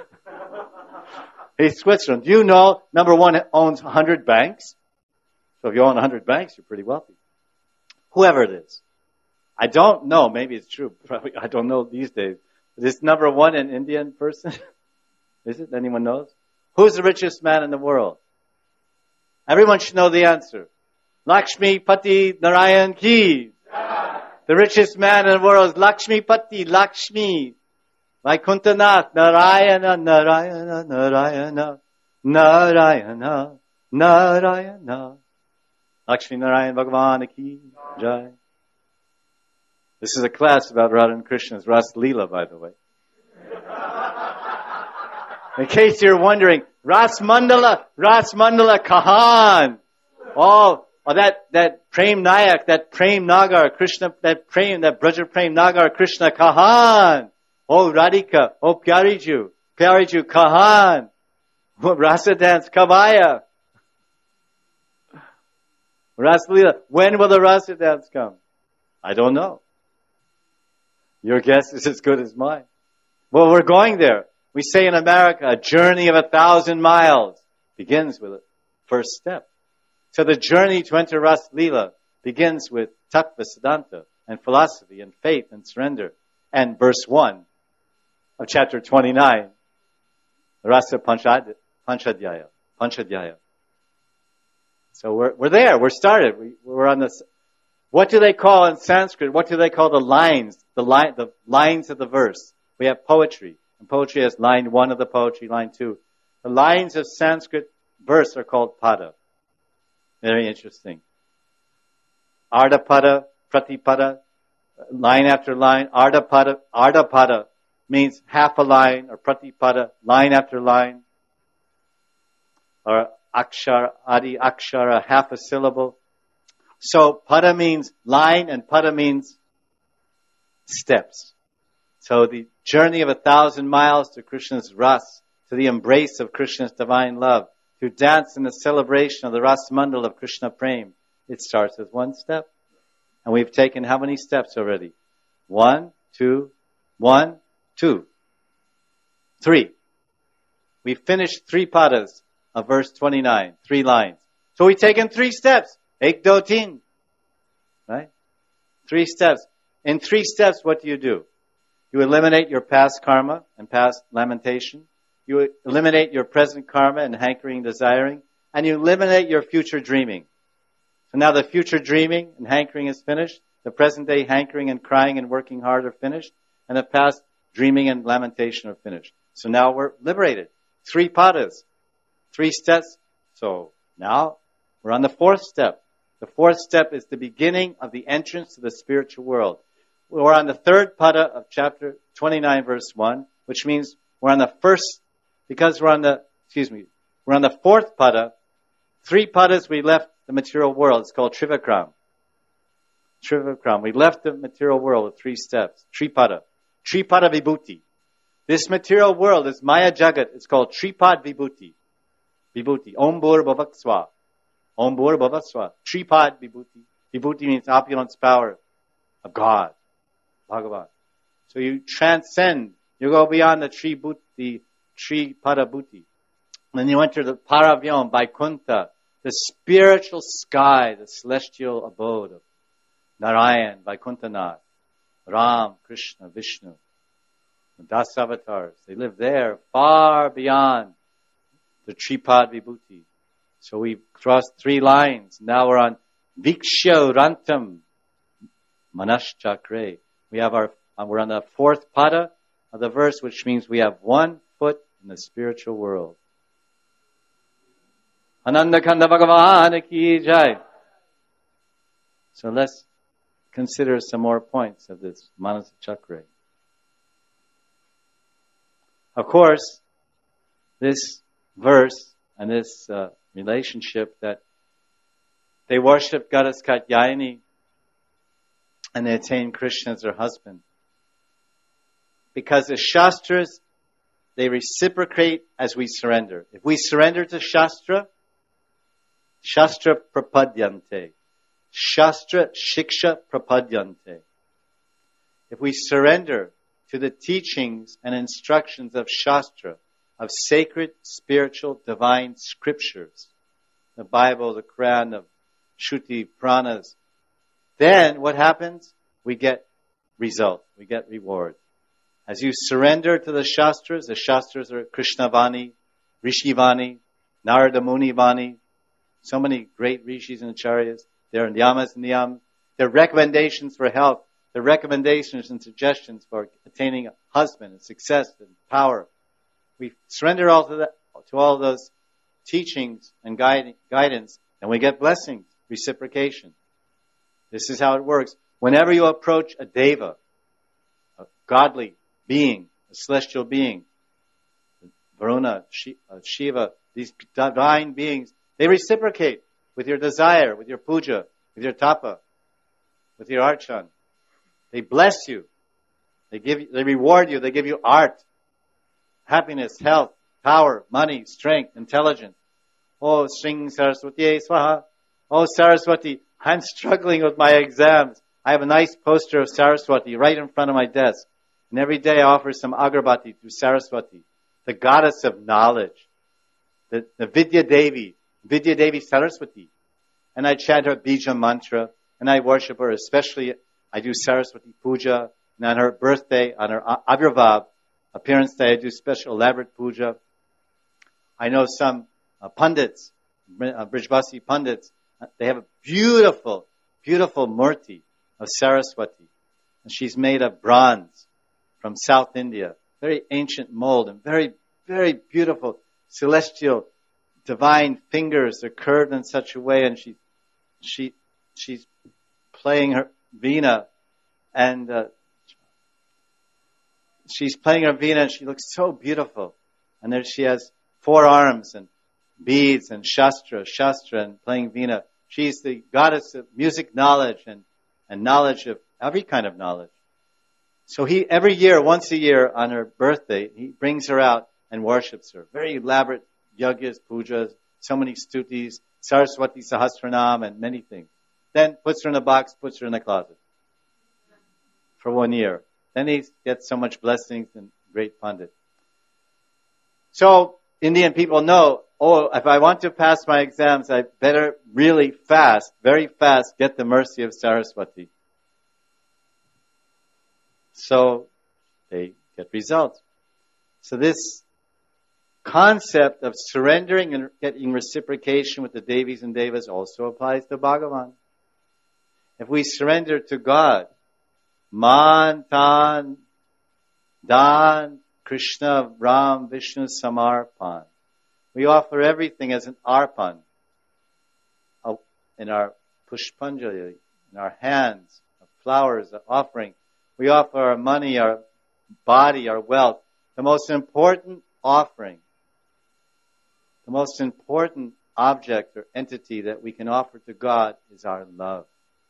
He's Switzerland. Do you know number one owns one hundred banks? So if you own one hundred banks, you're pretty wealthy. Whoever it is. I don't know. Maybe it's true. Probably, I don't know these days. Is number one an Indian person? Is it? Anyone knows? Who's the richest man in the world? Everyone should know the answer. Lakshmi Pati Narayan Ki. The richest man in the world is Lakshmi Pati, Lakshmi. Vaikuntanath, Narayana, Narayana, Narayana, Narayana, Narayana. Lakshmi Narayan Bhagavan Ki Jai. This is a class about Radha and Krishna's Ras Leela, by the way. In case you're wondering, Ras Mandala, Ras Mandala Kahan. Oh, Oh, that, that Prem Nayak, that Prem Nagar, Krishna, that Prem, that Braja Prem Nagar, Krishna Kahan. Oh, Radhika, oh, Pyariju, Pyariju Kahan. Oh, Rasa dance, Kabaya. Rasa Leela. When will the Rasa dance come? I don't know. Your guess is as good as mine. Well, we're going there. We say in America, a journey of a thousand miles begins with a first step. So the journey to enter Rasa Leela begins with Tattva Siddhanta and philosophy and faith and surrender. And verse one of chapter twenty-nine, Rasa Panchad- Panchadhyaya. Panchadhyaya. So we're, we're there. We're started. We, we're on this. What do they call in Sanskrit? What do they call the lines? The line, the lines of the verse. We have poetry. And poetry has line one of the poetry, line two. The lines of Sanskrit verse are called pada. Very interesting. Ardhapada, Pratipada, line after line. Ardhapada, Ardhapada means half a line, or Pratipada, line after line. Or Akshara, Adi Akshara, half a syllable. So pada means line and pada means steps. So the journey of a thousand miles to Krishna's ras, to the embrace of Krishna's divine love, to dance in the celebration of the Ras Mandal of Krishna Prem. It starts with one step. And we've taken how many steps already? One, two, one, two, three. We've finished three padas of verse twenty-nine, three lines. So we've taken three steps. Ek do tin. Right? Three steps. In three steps, what do you do? You eliminate your past karma and past lamentation. You eliminate your present karma and hankering, desiring. And you eliminate your future dreaming. So now the future dreaming and hankering is finished. The present day hankering and crying and working hard are finished. And the past dreaming and lamentation are finished. So now we're liberated. Three padas. Three steps. So now we're on the fourth step. The fourth step is the beginning of the entrance to the spiritual world. We're on the third pada of chapter twenty-nine, verse one, which means we're on the first, because we're on the, excuse me, we're on the fourth pada. Three padas we left the material world. It's called Trivikram. Trivikram. We left the material world with three steps. Tripada. Tripada Vibhuti. This material world is Maya Jagat. It's called Tripad Vibhuti. Vibhuti. Om Bhur Bhavakswa. Om Bhur Bhavakswa. Tripad Vibhuti. Vibhuti means opulence, power of God. Bhagavan. So you transcend. You go beyond the Tri Bhuti, the Tri Pada Bhuti. Then you enter the Paravyam, Vaikuntha, the spiritual sky, the celestial abode of Narayan, Vaikuntanath, Ram, Krishna, Vishnu, the Dasavatars. They live there, far beyond the Tripad Vibhuti. So we've crossed three lines. Now we're on Vikshya Rantam Manashchakre. We have our, we're on the fourth pada of the verse, which means we have one foot in the spiritual world. Ananda Kanda Bhagavan Ki Jai. So let's consider some more points of this Manasa Chakra. Of course, this verse and this uh, relationship that they worship Goddess Katyayani and they attain Krishna as their husband. Because the Shastras, they reciprocate as we surrender. If we surrender to Shastra, Shastra prapadyante. Shastra shiksha prapadyante. If we surrender to the teachings and instructions of Shastra, of sacred, spiritual, divine scriptures, the Bible, the Quran, the Shruti, Puranas, then what happens? We get result. We get reward. As you surrender to the Shastras, the Shastras are Krishnavani, Rishivani, Narada Muni Vani, so many great rishis and acharyas. They're niyamas and niyams. They're recommendations for health. They're recommendations and suggestions for attaining a husband and success and power. We surrender all to, that, to all those teachings and guide, guidance, and we get blessings, reciprocation. This is how it works. Whenever you approach a deva, a godly being, a celestial being, Varuna, Shiva, these divine beings, they reciprocate. with your desire, with your puja, with your tapa, with your archan. They bless you. They give you, they reward you. They give you art, happiness, health, power, money, strength, intelligence. Oh, Sring Saraswati Swaha. Oh, Saraswati, I'm struggling with my exams. I have a nice poster of Saraswati right in front of my desk. And every day I offer some agarbati to Saraswati, the goddess of knowledge, the, the Vidya Devi, Vidya Devi Saraswati. And I chant her Bija mantra, and I worship her, especially I do Saraswati puja, and on her birthday, on her Avirvav, appearance day, I do special elaborate puja. I know some uh, pundits, uh, Brijvasi pundits, uh, they have a beautiful, beautiful murti of Saraswati. And she's made of bronze from South India. Very ancient mold and very, very beautiful, celestial, divine fingers. They're curved in such a way, and she, she, she's playing her veena, and uh, she's playing her veena, and she looks so beautiful. And there she has four arms and beads and shastra, shastra, and playing veena. She's the goddess of music knowledge and, and knowledge of every kind of knowledge. So he, every year, once a year on her birthday, he brings her out and worships her. Very elaborate yagyas, pujas, so many stutis, Saraswati Sahasranam, and many things. Then puts her in a box, puts her in the closet for one year. Then he gets so much blessings and great pandit. So Indian people know, oh, if I want to pass my exams, I better really fast, very fast, get the mercy of Saraswati. So they get results. So this concept of surrendering and getting reciprocation with the Devis and Devas also applies to Bhagavan. If we surrender to God, Man, Tan, Dan, Krishna, Ram, Vishnu, Samarpan. We offer everything as an arpan in our pushpanjali, in our hands, of flowers, of offering. We offer our money, our body, our wealth. The most important offering, the most important object or entity that we can offer to God is our love.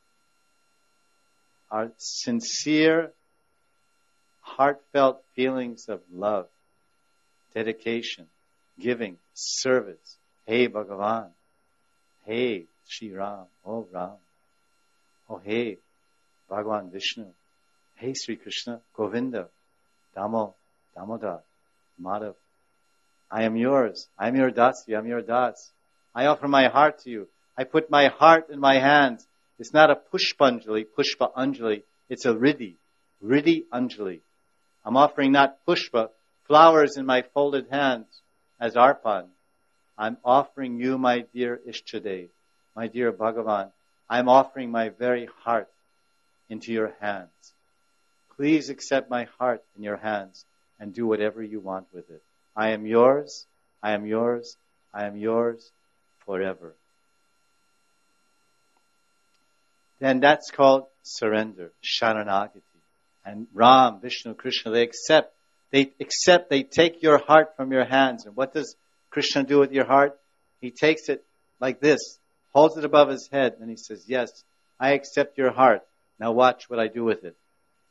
Our sincere, heartfelt feelings of love, dedication, giving, service. Hey Bhagavan. Hey Shri Ram. Oh Ram. Oh hey Bhagavan Vishnu. Hey Sri Krishna, Govinda, Damo, Damodar, Madhav. I am yours. I am your dasi. I am your das. I offer my heart to you. I put my heart in my hands. It's not a pushpanjali, pushpa anjali. It's a riddhi, riddhi anjali. I'm offering not pushpa, flowers in my folded hands as arpan. I'm offering you, my dear Ishtadev, my dear Bhagavan. I'm offering my very heart into your hands. Please accept my heart in your hands and do whatever you want with it. I am yours, I am yours, I am yours forever. Then that's called surrender, Sharanagati. And Ram, Vishnu, Krishna, they accept, they accept, they take your heart from your hands. And what does Krishna do with your heart? He takes it like this, holds it above his head, and he says, yes, I accept your heart. Now watch what I do with it.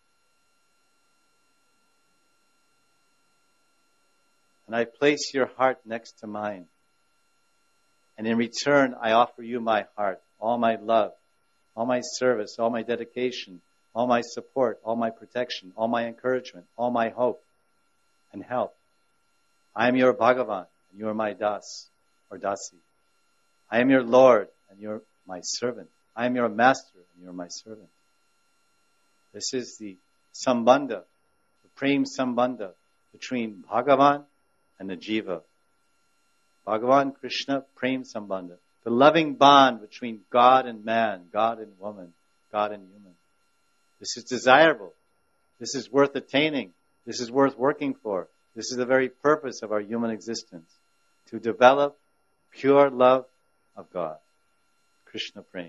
And I place your heart next to mine. And in return, I offer you my heart, all my love, all my service, all my dedication, all my support, all my protection, all my encouragement, all my hope and help. I am your Bhagavan, and you are my das, or dasi. I am your Lord, and you're my servant. I am your master, and you're my servant. This is the sambandha, the prem sambandha between Bhagavan and the jiva. Bhagavan, Krishna, prem sambandha. The loving bond between God and man, God and woman, God and human. This is desirable. This is worth attaining. This is worth working for. This is the very purpose of our human existence. To develop pure love of God. Krishna prem.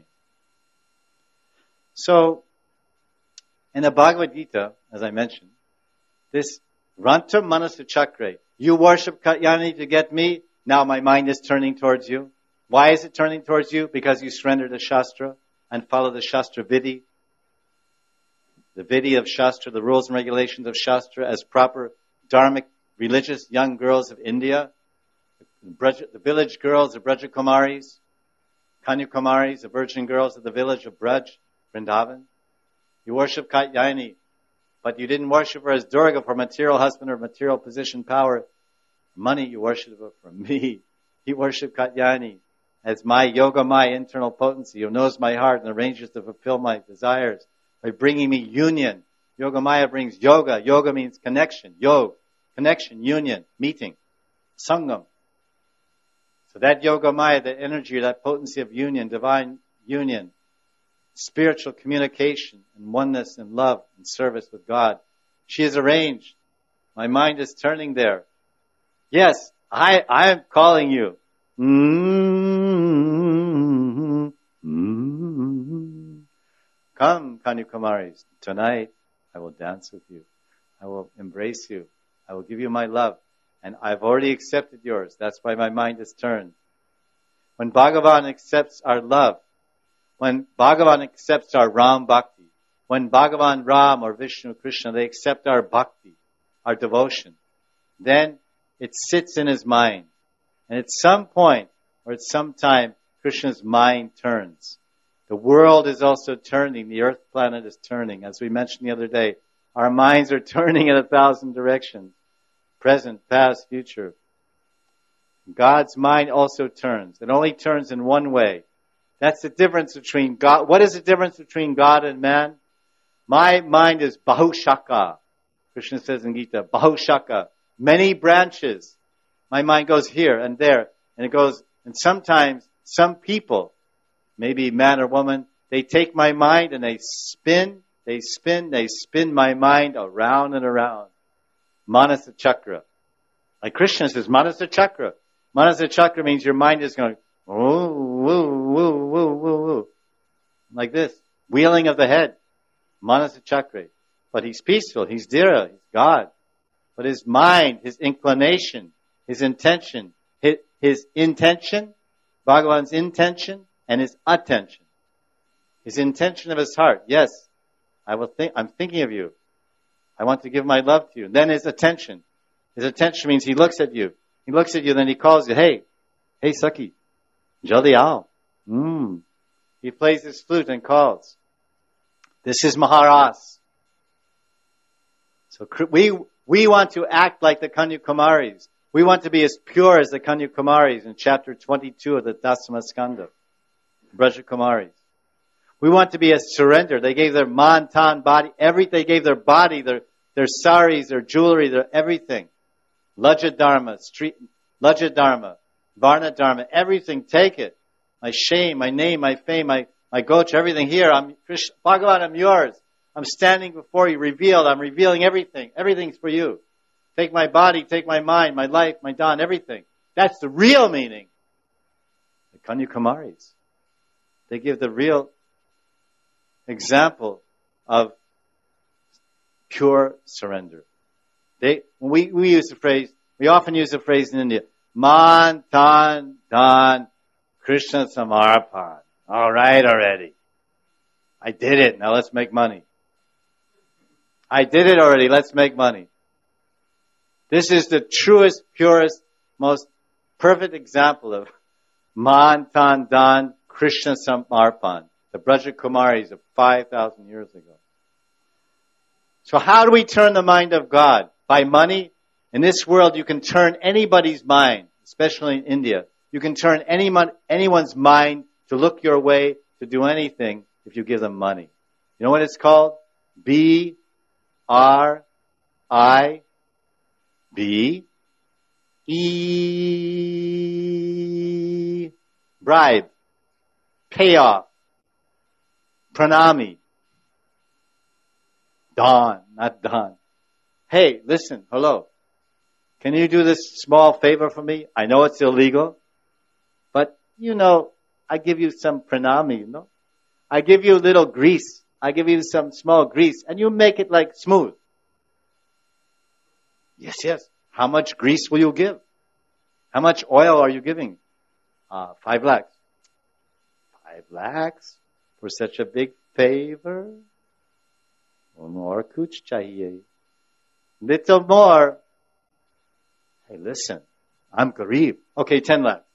So, in the Bhagavad Gita, as I mentioned, this Ranta Manasa Chakra, you worship Katyayani to get me, now my mind is turning towards you. Why is it turning towards you? Because you surrender to Shastra and follow the Shastra Vidhi. The Vidhi of Shastra, the rules and regulations of Shastra as proper dharmic religious young girls of India. The village girls, the Braja Kumaris, Kanya Kumaris, the virgin girls of the village of Braj, Vrindavan. You worship Katyayani, but you didn't worship her as Durga for material husband or material position, power, money. You worship her for me. You worship Katyayani as my yoga, my internal potency, who knows my heart and arranges to fulfill my desires by bringing me union. Yoga Maya brings yoga. Yoga means connection. Yoga, connection, union, meeting, sangam. So that Yoga Maya, that energy, that potency of union, divine union, spiritual communication and oneness and love and service with God, she is arranged. My mind is turning there. Yes, I, I am calling you. Mm-hmm. Mm-hmm. Come, Kanyakumaris. Tonight, I will dance with you. I will embrace you. I will give you my love. And I've already accepted yours. That's why my mind is turned. When Bhagavan accepts our love, when Bhagavan accepts our Ram Bhakti, when Bhagavan Ram or Vishnu Krishna, they accept our bhakti, our devotion, then it sits in his mind. And at some point, or at some time, Krishna's mind turns. The world is also turning. The earth planet is turning. As we mentioned the other day, our minds are turning in a thousand directions. Present, past, future. God's mind also turns. It only turns in one way. That's the difference between God. What is the difference between God and man? My mind is Bahushaka. Krishna says in Gita, Bahushaka. Many branches. My mind goes here and there. And it goes, and sometimes some people, maybe man or woman, they take my mind and they spin, they spin, they spin my mind around and around. Manasa Chakra. Like Krishna says, Manasa Chakra. Manasa Chakra means your mind is going, woo, woo, woo, woo, woo, woo. Like this. Wheeling of the head. Manasa Chakra. But he's peaceful. He's Dhira. He's God. But his mind, his inclination, his intention, his, his intention, Bhagavan's intention, and his attention. His intention of his heart. Yes, I will think, I'm thinking of you. I want to give my love to you. Then his attention. His attention means he looks at you. He looks at you, then he calls you, hey, hey Saki, jaldi aao. Mm. He plays his flute and calls. This is Maharas. So we, we want to act like the Kanyakumaris. We want to be as pure as the Kanyakumaris in chapter twenty-two of the Dasama Skanda. Braja Kumaris. We want to be as surrendered. They gave their man, tan, body, everything. They gave their body, their, their saris, their jewelry, their everything. Laja Dharma, street, Laja Dharma, Varna Dharma, everything, take it. My shame, my name, my fame, my, my gocha, everything here. I'm, Krishna, Bhagavan, I'm yours. I'm standing before you, revealed. I'm revealing everything. Everything's for you. Take my body, take my mind, my life, my dawn, everything. That's the real meaning. The Kanyakumaris. They give the real example of pure surrender. They, we, we use the phrase, we often use the phrase in India, Man, Tan, Dan, Krishna Samarpan. All right already. I did it. Now let's make money. I did it already. Let's make money. This is the truest, purest, most perfect example of Man, Tan, Dan, Krishna Samarpan. The Braja Kumaris of five thousand years ago. So how do we turn the mind of God? By money? In this world, you can turn anybody's mind, especially in India. You can turn anyone, anyone's mind to look your way, to do anything, if you give them money. You know what it's called? B R I B E bribe. Payoff. Pranami. Don, not Don. Hey, listen, hello. Can you do this small favor for me? I know it's illegal, but you know, I give you some pranami, you know. I give you a little grease. I give you some small grease, and you make it like smooth. Yes, yes. How much grease will you give? How much oil are you giving? Uh, five lakhs. Five lakhs for such a big favor? More kuch chahiye. Little more. Hey, listen, I'm Garib. Okay, ten lakhs.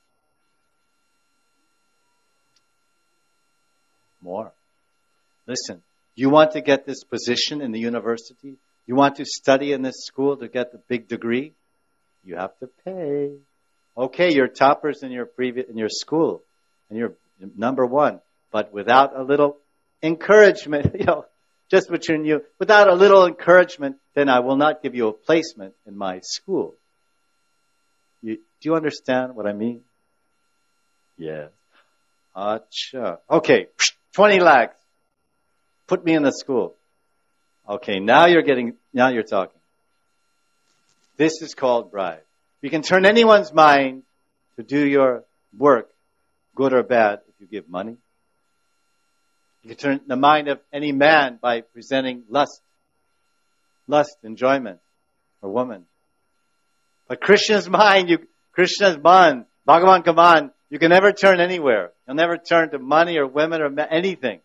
More. Listen, you want to get this position in the university? You want to study in this school to get the big degree? You have to pay. Okay, you're toppers in your previous, in your school, and you're number one, but without a little encouragement, you know, just between you, without a little encouragement, then I will not give you a placement in my school. You, do you understand what I mean? Yes. Acha. Okay, twenty lakhs. Put me in the school. Okay, now you're getting, now you're talking. This is called bribe. You can turn anyone's mind to do your work, good or bad, if you give money. You can turn the mind of any man by presenting lust, lust, enjoyment, or woman. But Krishna's mind, you, Krishna's mind, Bhagavan Kaman, you can never turn anywhere. He'll never turn to money or women or anything.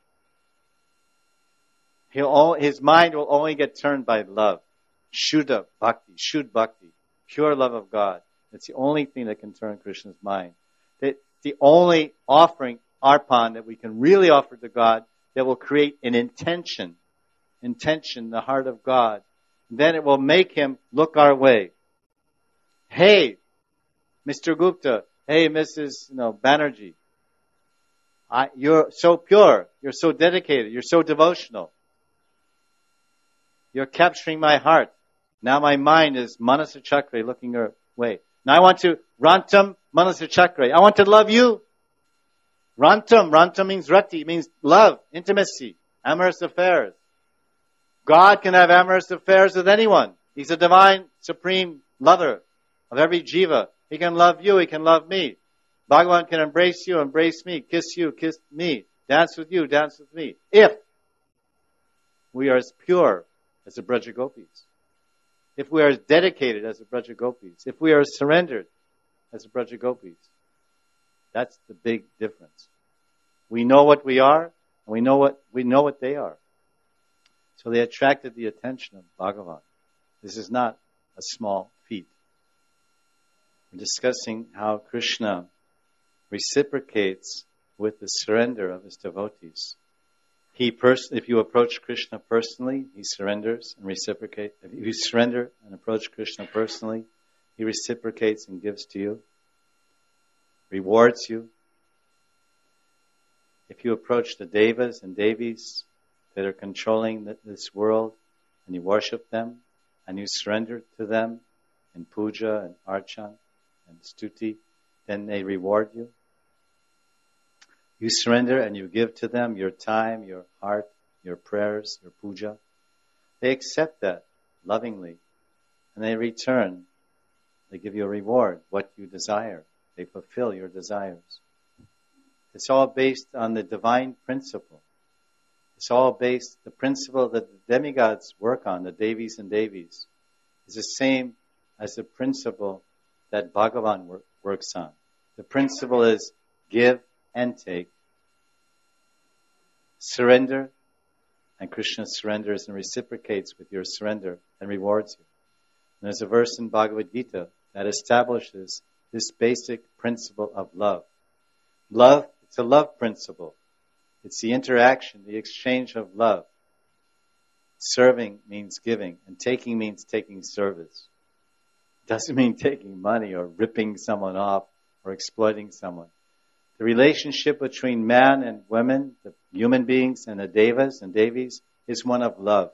He'll, his mind will only get turned by love. Shuddha bhakti, Shuddha bhakti, pure love of God. It's the only thing that can turn Krishna's mind. The, the only offering, arpan, that we can really offer to God that will create an intention, intention in the heart of God. Then it will make him look our way. Hey, Mister Gupta, hey, Missus You know, Banerjee, I, you're so pure, you're so dedicated, you're so devotional. You're capturing my heart. Now my mind is Manasa Chakra looking your way. Now I want to, Rantam Manasa Chakra. I want to love you. Rantam, Rantam means rati, means love, intimacy, amorous affairs. God can have amorous affairs with anyone. He's a divine, supreme lover of every jiva. He can love you, he can love me. Bhagavan can embrace you, embrace me, kiss you, kiss me, dance with you, dance with me. If we are as pure as the Braja Gopis. If we are as dedicated as the Braja Gopis. If we are as surrendered as the Braja Gopis. That's the big difference. We know what we are, and we know what, we know what they are. So they attracted the attention of Bhagavan. This is not a small feat. We're discussing how Krishna reciprocates with the surrender of his devotees. He pers- if you approach Krishna personally, he surrenders and reciprocates. If you surrender and approach Krishna personally, he reciprocates and gives to you, rewards you. If you approach the devas and devis that are controlling this world, and you worship them, and you surrender to them in puja and archan and stuti, then they reward you. You surrender and you give to them your time, your heart, your prayers, your puja. They accept that lovingly, and they return. They give you a reward, what you desire. They fulfill your desires. It's all based on the divine principle. It's all based, the principle that the demigods work on, the devis and devis, is the same as the principle that Bhagavan work, works on. The principle is give and take. Surrender, and Krishna surrenders and reciprocates with your surrender and rewards you. And there's a verse in Bhagavad Gita that establishes this basic principle of love. Love, it's a love principle. It's the interaction, the exchange of love. Serving means giving, and taking means taking service. It doesn't mean taking money or ripping someone off or exploiting someone. The relationship between man and women, the human beings and the devas and devis, is one of love.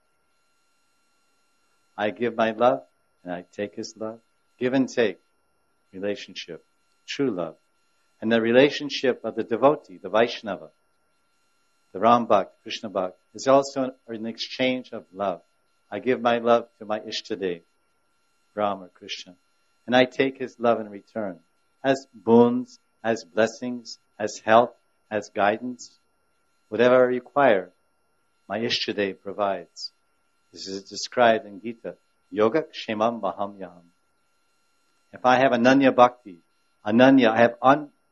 I give my love and I take his love. Give and take relationship, true love. And the relationship of the devotee, the Vaishnava, the Ram Bhakt, Krishna Bhakt, is also an exchange of love. I give my love to my Ishtadev, Ram or Krishna, and I take his love in return as boons, as blessings, as help, as guidance. Whatever I require, my Ishtadev provides. This is described in Gita. Yoga kshemam maham yaham. If I have ananya bhakti, ananya, I have un,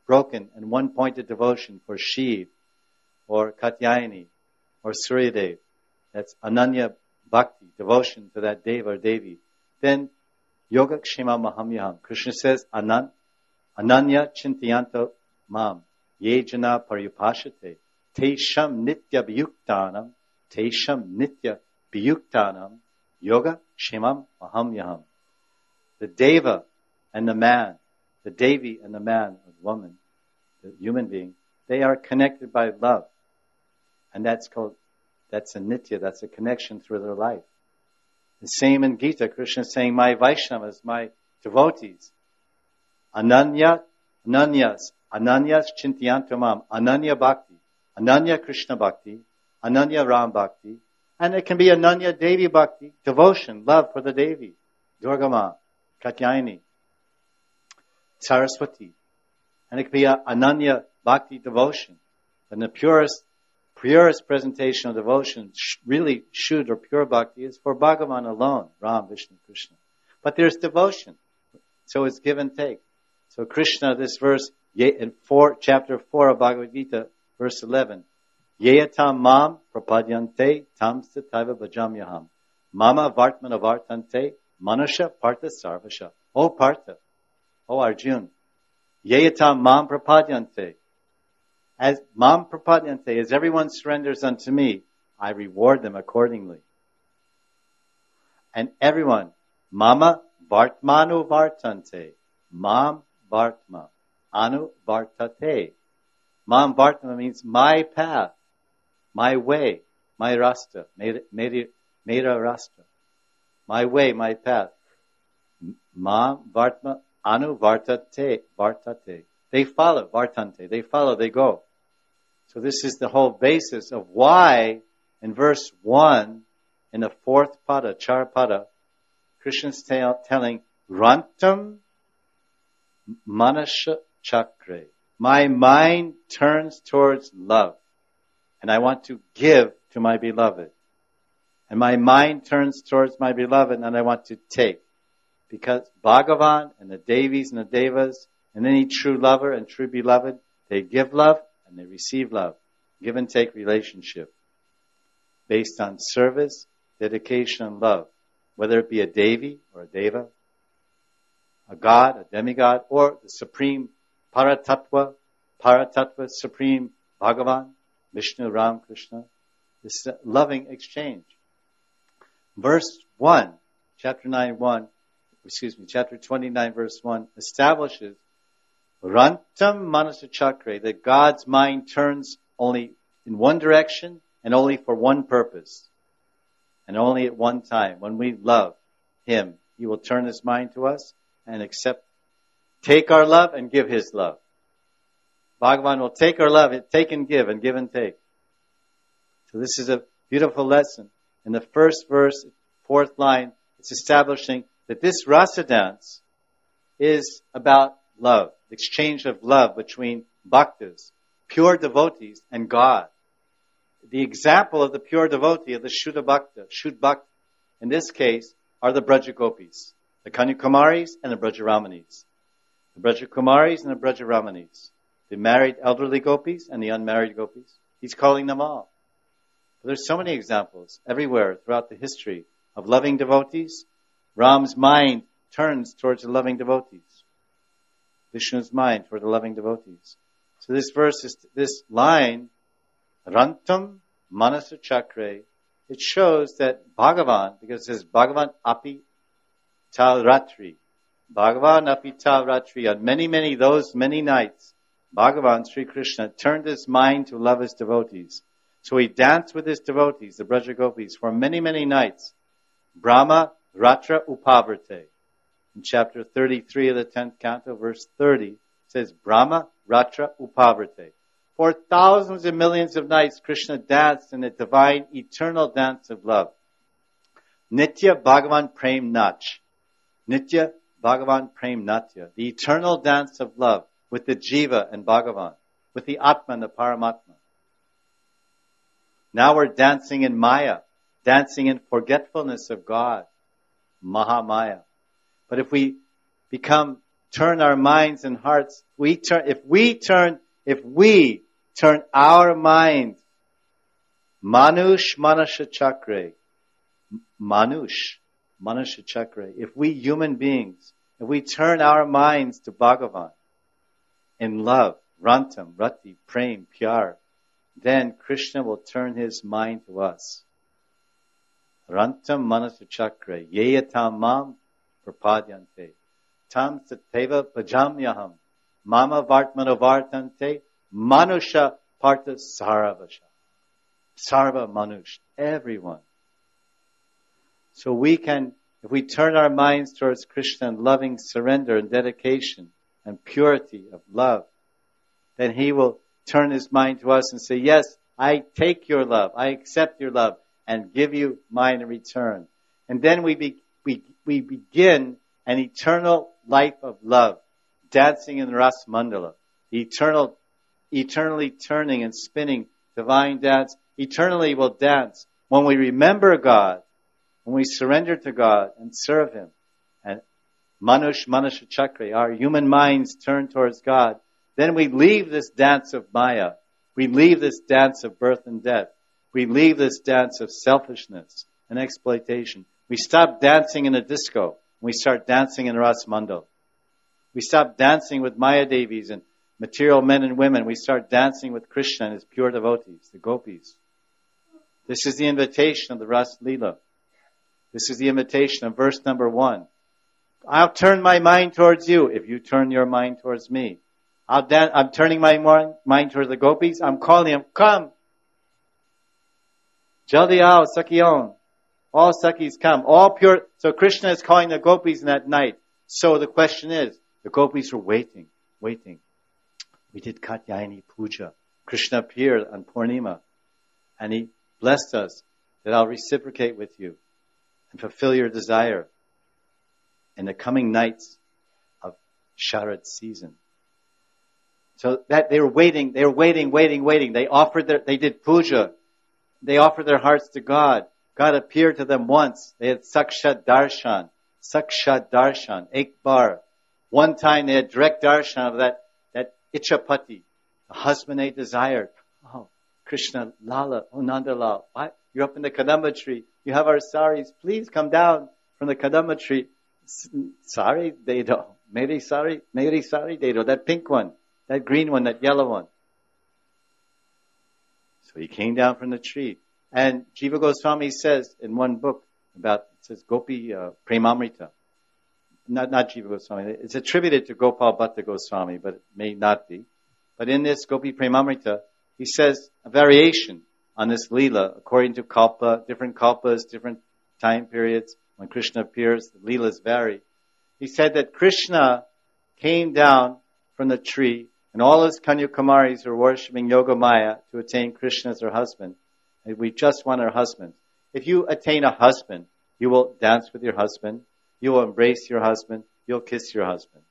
broken and one-pointed devotion for Shiv or Katyayani or Suryadev, that's Ananya Bhakti, devotion to that Deva or Devi, then Yogakshema Mahamyaham. Krishna says, Anan, Ananya Chintayanto Mam, Ye Jana Paryupashate, Tesham Nitya Biyuktanam, Tesham Nitya Biyuktanam, Yoga Kshemam Mahamyaham. The Deva and the man, the Devi and the man, or woman, the human being, they are connected by love. And that's called, that's a nitya, that's a connection through their life. The same in Gita, Krishna is saying, my Vaishnavas, my devotees, Ananya, Ananyas, Ananyas Chintayantamam, Ananya Bhakti, Ananya Krishna Bhakti, Ananya Ram Bhakti, and it can be Ananya Devi Bhakti, devotion, love for the Devi, Durga Ma, Katyayani, Saraswati. And it can be a Ananya Bhakti devotion. And the purest, purest presentation of devotion, really Shuddha or pure Bhakti, is for Bhagavan alone, Ram, Vishnu, Krishna. But there's devotion. So it's give and take. So Krishna, this verse, in four, chapter four of Bhagavad Gita, verse eleven, Yeyatam mam prapadyante tam sataiva bhajamyaham. Mama vartmana vartante manusha partha sarvasha. O Partha, O Arjun, Yeyatam mam prapadyante. As mam prapadyante, as everyone surrenders unto me, I reward them accordingly. And everyone, mama vartmanu vartante, mam vartma, anu vartate. Mam vartma means my path, my way, my rasta, mera, mera, mera rasta. My way, my path. Mam vartma, anu vartate, vartate. They follow, vartante, they follow, they go. So this is the whole basis of why in verse one, in the fourth pada, Charapada, Krishna's tell, telling, Rantam manasha chakre. My mind turns towards love. And I want to give to my beloved. And my mind turns towards my beloved and I want to take. Because Bhagavan and the Devis and the Devas and any true lover and true beloved, they give love and they receive love. Give and take relationship. Based on service, dedication, and love. Whether it be a Devi or a Deva, a God, a demigod, or the supreme Paratattva, Paratattva, supreme Bhagavan, Vishnu, Ram, Krishna. This is a loving exchange. Verse one, chapter nine, one, excuse me, chapter twenty-nine, verse one, establishes Rantam Manasa Chakre, that God's mind turns only in one direction and only for one purpose. And only at one time. When we love Him, He will turn His mind to us and accept, take our love and give His love. Bhagavan will take our love, take and give, and give and take. So this is a beautiful lesson. In the first verse, fourth line, it's establishing that this rasa dance is about love, the exchange of love between bhaktas, pure devotees, and God. The example of the pure devotee of the Shuddha Bhakta, Shuddha Bhakta, in this case, are the Braja Gopis, the Kanyakumaris and the Brajramanis. The Braja Kumaris and the Brajramanis. The married elderly gopis and the unmarried gopis. He's calling them all. But there's so many examples everywhere throughout the history of loving devotees. Ram's mind turns towards the loving devotees. Vishnu's mind toward the loving devotees. So this verse, is this line, Rantam Manasa Chakre, it shows that Bhagavan, because it says Bhagavan Api Tal Ratri, Bhagavan Api Tal Ratri, on many, many, those many nights, Bhagavan, Sri Krishna, turned his mind to love his devotees. So he danced with his devotees, the Braja Gopis, for many, many nights. Brahma Ratra Upavrate. In chapter thirty-three of the tenth canto, verse thirty, it says, Brahma Ratra Upavrate. For thousands and millions of nights, Krishna danced in a divine, eternal dance of love. Nitya Bhagavan Prem Nach. Nitya Bhagavan Prem Natya. The eternal dance of love with the Jiva and Bhagavan, with the Atma and the Paramatma. Now we're dancing in Maya, dancing in forgetfulness of God, Mahamaya. But if we become turn our minds and hearts, we turn, if we turn, if we turn our mind, Manush Manasha Chakra, Manush Manasha Chakra, if we human beings, if we turn our minds to Bhagavan in love, Rantam, Rati, Prem, Pyar, then Krishna will turn his mind to us. Rantam Manasa Chakra, Yeyatam Mam Prapadyante, Tam Sateva Pajamyaham, Mama Vartmana Vartante, Manusha Partha Saravasha. Sarva Manush, everyone. So we can, if we turn our minds towards Krishna in loving surrender and dedication and purity of love, then he will turn his mind to us and say, yes, I take your love, I accept your love, and give you mine in return. And then we, be, we, we begin an eternal life of love, dancing in Ras Mandala, eternal, eternally turning and spinning divine dance. Eternally will dance when we remember God, when we surrender to God and serve him. And Manush Manasha Chakra, our human minds turn towards God. Then we leave this dance of Maya. We leave this dance of birth and death. We leave this dance of selfishness and exploitation. We stop dancing in a disco. We start dancing in Ras Mandal. We stop dancing with Maya Devis and material men and women. We start dancing with Krishna and his pure devotees, the gopis. This is the invitation of the Ras Leela. This is the invitation of verse number one. I'll turn my mind towards you if you turn your mind towards me. I'll dan- I'm turning my mind towards the gopis. I'm calling them, come. Jaldi aao, Sakhiyon. All Sakhis come. All pure. So Krishna is calling the gopis in that night. So the question is, the gopis were waiting, waiting. We did Katyayani Puja. Krishna appeared on Purnima. And he blessed us that I'll reciprocate with you and fulfill your desire in the coming nights of Sharad season. So that they were waiting, they were waiting, waiting, waiting. They offered their, they did puja. They offered their hearts to God. God appeared to them once. They had Sakshat Darshan. Sakshat Darshan. Ek bar. One time they had direct darshan of that, that Ichapati, the husband they desired. Oh, Krishna, Lala, oh Nandalal. What? You're up in the Kadamba tree. You have our saris. Please come down from the Kadamba tree. Sari, Dedo. Meri sari, Meri sari, Dedo. That pink one. That green one, that yellow one. So he came down from the tree. And Jiva Goswami says in one book about, it says Gopi uh, Premamrita. Not, not Jiva Goswami. It's attributed to Gopal Bhatta Goswami, but it may not be. But in this Gopi Premamrita, he says a variation on this Leela, according to Kalpa, different Kalpas, different time periods. When Krishna appears, the Leelas vary. He said that Krishna came down from the tree, and all his Kanyakumaris were worshipping Yoga Maya to attain Krishna as their husband. And we just want our husbands. If you attain a husband, you will dance with your husband, you will embrace your husband, you'll kiss your husband.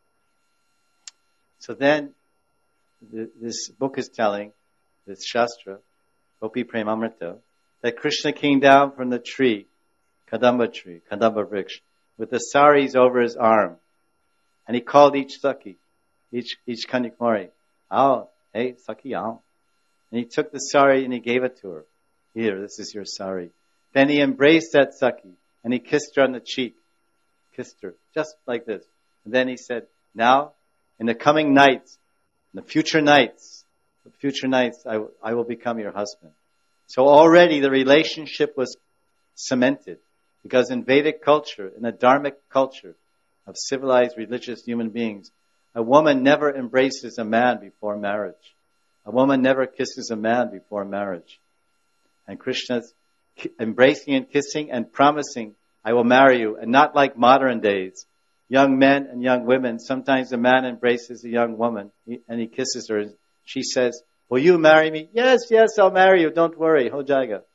So then, th- this book is telling, this Shastra, Gopi Premamrita, that Krishna came down from the tree, Kadamba tree, Kadamba Vriksh, with the saris over his arm. And he called each Sakhi, each, each Kanyakumari, "Aao, hey, Sakhi, aao." And he took the sari and he gave it to her. "Here, this is your sari." Then he embraced that Sakhi and he kissed her on the cheek. Kissed her, just like this. And then he said, "Now, in the coming nights, in the future nights, the future nights, I, w- I will become your husband." So already the relationship was cemented. Because in Vedic culture, in a dharmic culture of civilized religious human beings, a woman never embraces a man before marriage. A woman never kisses a man before marriage. And Krishna's embracing and kissing and promising, "I will marry you." And not like modern days. Young men and young women, sometimes a man embraces a young woman and he kisses her. She says, "Will you marry me?" "Yes, yes, I'll marry you. Don't worry. Ho jaiga."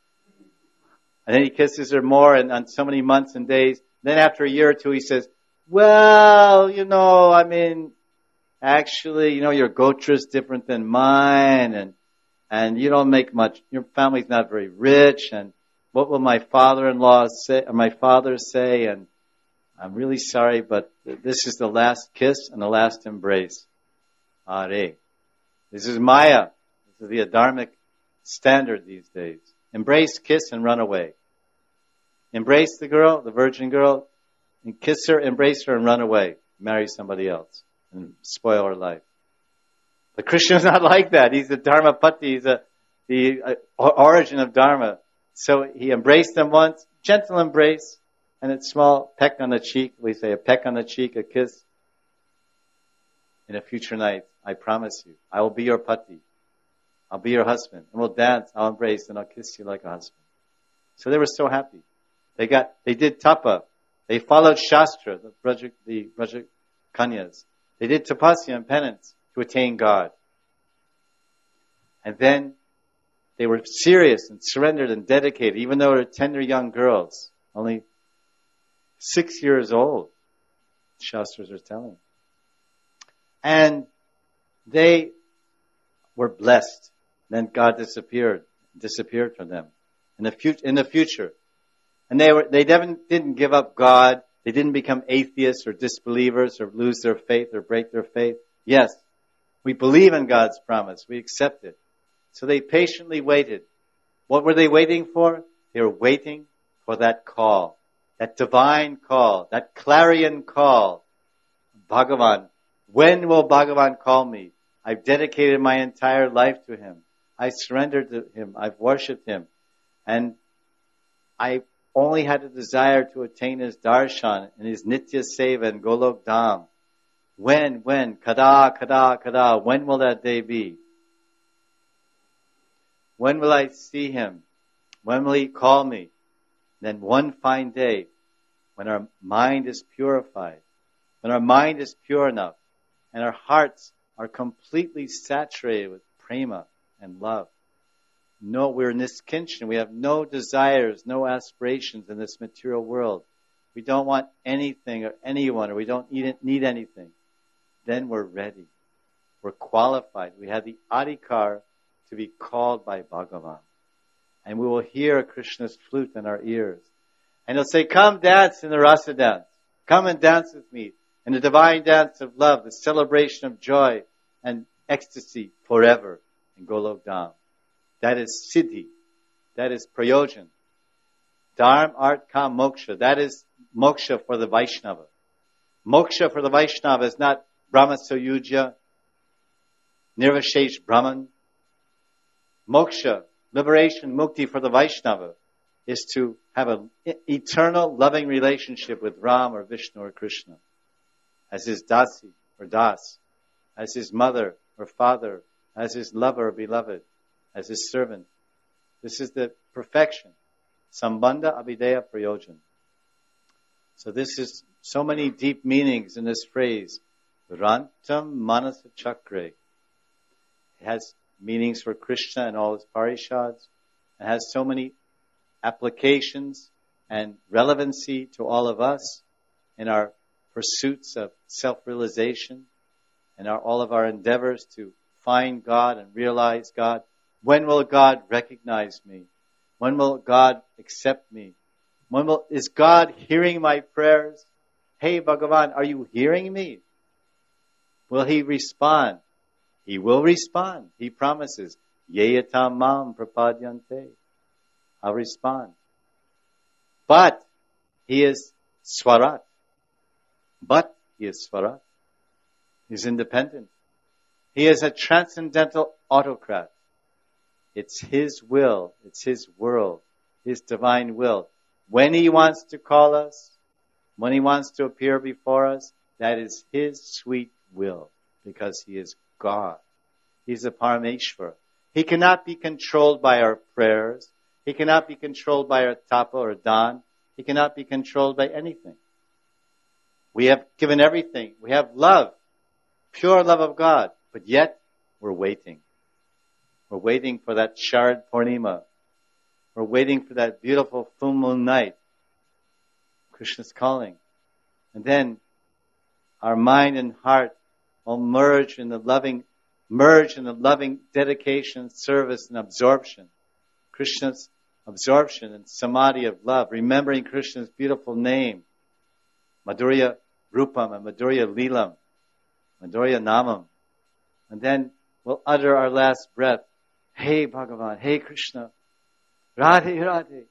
And then he kisses her more and on so many months and days. Then after a year or two, he says, "Well, you know, I mean, actually, you know, your gotra is different than mine, and and you don't make much. Your family's not very rich, and what will my father-in-law say, or my father say? And I'm really sorry, but this is the last kiss and the last embrace. Are. This is Maya. This is the Adharmic standard these days. Embrace, kiss, and run away. Embrace the girl, the virgin girl, and kiss her, embrace her, and run away. Marry somebody else and spoil her life. But Krishna is not like that. He's a Dharmapati. He's a, the uh, origin of Dharma. So he embraced them once, gentle embrace, and a small peck on the cheek. We say a peck on the cheek, a kiss. In a future night, I promise you, I will be your pati. I'll be your husband. And we'll dance, I'll embrace, and I'll kiss you like a husband. So they were so happy. They got, they did tapa. They followed Shastra, the Braja, the Braja Kanyas. They did tapasya and penance to attain God. And then they were serious and surrendered and dedicated, even though they were tender young girls, only six years old, Shastras are telling. And they were blessed. Then God disappeared, disappeared from them in the future. In the future, and they were they didn't, didn't give up God. They didn't become atheists or disbelievers or lose their faith or break their faith. Yes, we believe in God's promise. We accept it. So they patiently waited. What were they waiting for? They were waiting for that call, that divine call, that clarion call. Bhagavan, when will Bhagavan call me? I've dedicated my entire life to Him. I surrendered to Him. I've worshipped Him. And I only had a desire to attain His darshan and His nitya seva and Golok Dham. When, when, kada, kada, kada, when will that day be? When will I see Him? When will He call me? Then one fine day, when our mind is purified, when our mind is pure enough, and our hearts are completely saturated with prema and love. No, we're niskinchan. We have no desires, no aspirations in this material world. We don't want anything or anyone, or we don't need, need anything. Then we're ready. We're qualified. We have the adhikar to be called by Bhagavan. And we will hear Krishna's flute in our ears. And He'll say, come dance in the rasa dance. Come and dance with me in the divine dance of love, the celebration of joy and ecstasy forever in Golok Dham. That is siddhi. That is prayojan. Dharma, art, kam, moksha. That is moksha for the Vaishnava. Moksha for the Vaishnava is not Brahma Soyuja, Nirvashesh Brahman. Moksha, liberation, mukti for the Vaishnava is to have an eternal loving relationship with Ram or Vishnu or Krishna as his dasi or das, as his mother or father, as his lover or beloved, as his servant. This is the perfection. Sambandha abhideya prayojan. So this is so many deep meanings in this phrase. Rantam manasa chakre. It has meanings for Krishna and all his parishads. It has so many applications and relevancy to all of us in our pursuits of self-realization and our, all of our endeavors to find God and realize God. When will God recognize me? When will God accept me? When will, is God hearing my prayers? Hey Bhagavan, are you hearing me? Will He respond? He will respond. He promises. Yeyatam mam prapadyante. I'll respond. But He is Swarat. But He is Swarat. He's independent. He is a transcendental autocrat. It's His will. It's His world. His divine will. When He wants to call us, when He wants to appear before us, that is His sweet will. Because He is God. He's a Parameshvara. He cannot be controlled by our prayers. He cannot be controlled by our tapa or dan. He cannot be controlled by anything. We have given everything. We have love. Pure love of God. But yet, we're waiting. We're waiting for that Sharad Purnima. We're waiting for that beautiful full moon night. Krishna's calling. And then, our mind and heart will merge in the loving, merge in the loving dedication, service, and absorption. Krishna's absorption and samadhi of love, remembering Krishna's beautiful name. Madhurya Rupam and Madhurya Leelam, Madhurya Namam. And then we'll utter our last breath, Hey Bhagavan, Hey Krishna, Radhe Radhe.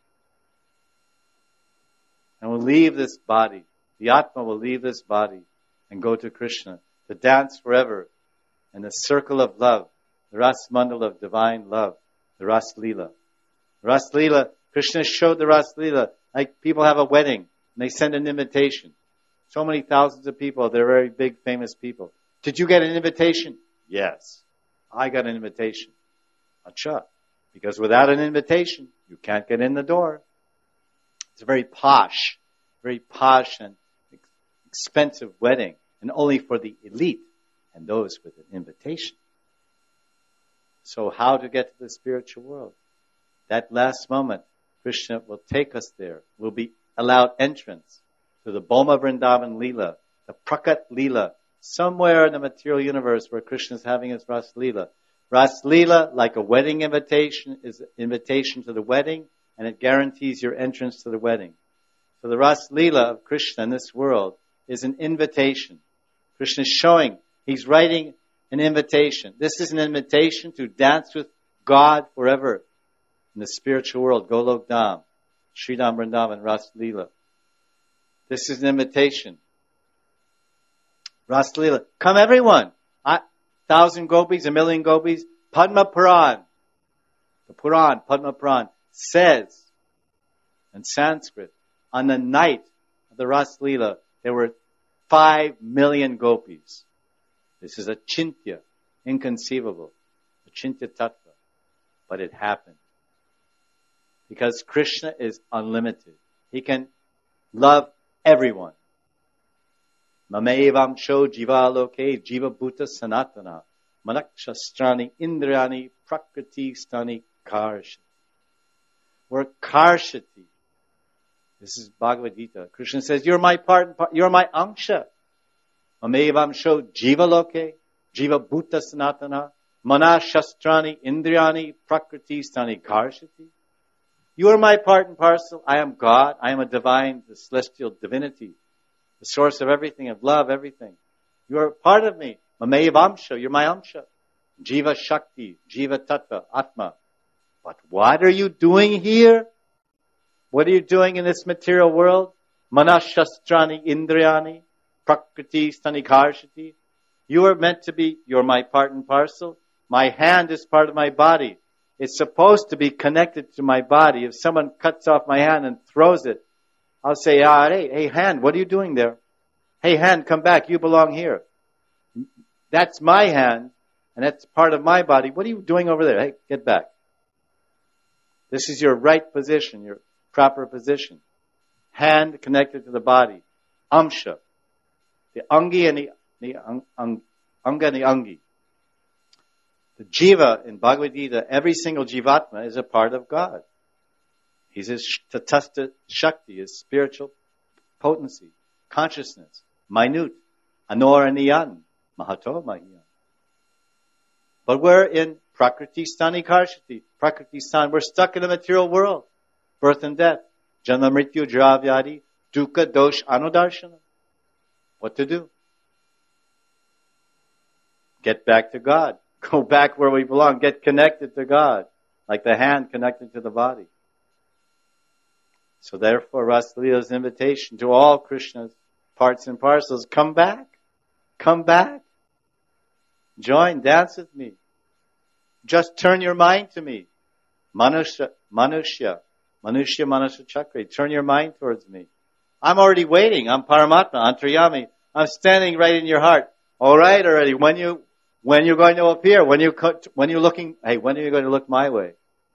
And we'll leave this body. The Atma will leave this body and go to Krishna to dance forever in the circle of love, the Ras Mandal of divine love, the Ras Leela. Ras Leela, Krishna showed the Ras Leela like people have a wedding and they send an invitation. So many thousands of people, they're very big, famous people. Did you get an invitation? Yes, I got an invitation. Acha. Because without an invitation, you can't get in the door. It's a very posh, very posh and expensive wedding, and only for the elite and those with an invitation. So how to get to the spiritual world? That last moment, Krishna will take us there. We'll be allowed entrance to the Boma Vrindavan Leela, the Prakat Leela, somewhere in the material universe where Krishna is having his Ras Leela. Ras Leela, like a wedding invitation, is an invitation to the wedding, and it guarantees your entrance to the wedding. So the Ras Leela of Krishna in this world is an invitation. Krishna is showing, he's writing an invitation. This is an invitation to dance with God forever in the spiritual world, Golok Dham, Sridham Vrindavan, Ras Leela. This is an invitation. Ras Leela. Come everyone. A thousand gopis, a million gopis. Padma Puran. The Puran, Padma Puran, says in Sanskrit, on the night of the Ras Leela, there were five million gopis. This is a chintya, inconceivable, a chintya tattva. But it happened. Because Krishna is unlimited. He can love everyone. Mamevam sho jiva loke jiva bhuta sanatana manakshastrani indrani prakriti stani karshati. We're karshati. This is Bhagavad Gita. Krishna says, you're my part, and part you're my angsha. Mamevam sho jiva loke jiva bhuta sanatana manashastrani indrani prakriti stani karshati. You are my part and parcel. I am God. I am a divine, the celestial divinity, the source of everything, of love, everything. You are part of me. Mamev amsha, you're my amsha. Jiva Shakti, Jiva Tattva, Atma. But what are you doing here? What are you doing in this material world? Manashastrani Indriyani, Prakriti Stanikarshati. You are meant to be, you're my part and parcel. My hand is part of my body. It's supposed to be connected to my body. If someone cuts off my hand and throws it, I'll say, ah, hey, hey, hand, what are you doing there? Hey, hand, come back. You belong here. That's my hand, and that's part of my body. What are you doing over there? Hey, get back. This is your right position, your proper position. Hand connected to the body. Amsha. The angi and the, the ang, ang, anga and the angi. The jiva in Bhagavad Gita, every single jivatma is a part of God. He's his tatastha shakti, his spiritual potency, consciousness, minute, anoraniyan, mahato mahiyan. But we're in prakriti stani karshati, prakriti stan. We're stuck in the material world, birth and death, janma mrityu jaravyadi, dukkha dosh anudarshana. What to do? Get back to God. Go back where we belong. Get connected to God, like the hand connected to the body. So therefore, Ras Leela's invitation to all Krishna's parts and parcels, come back. Come back. Join, dance with me. Just turn your mind to me. Manusya, Manusya, Manusya Manusya Chakra. Turn your mind towards me. I'm already waiting. I'm Paramatma, Antaryami. I'm standing right in your heart. All right already. When you, when you're going to appear, when you, when you're looking, hey, when are you going to look my way?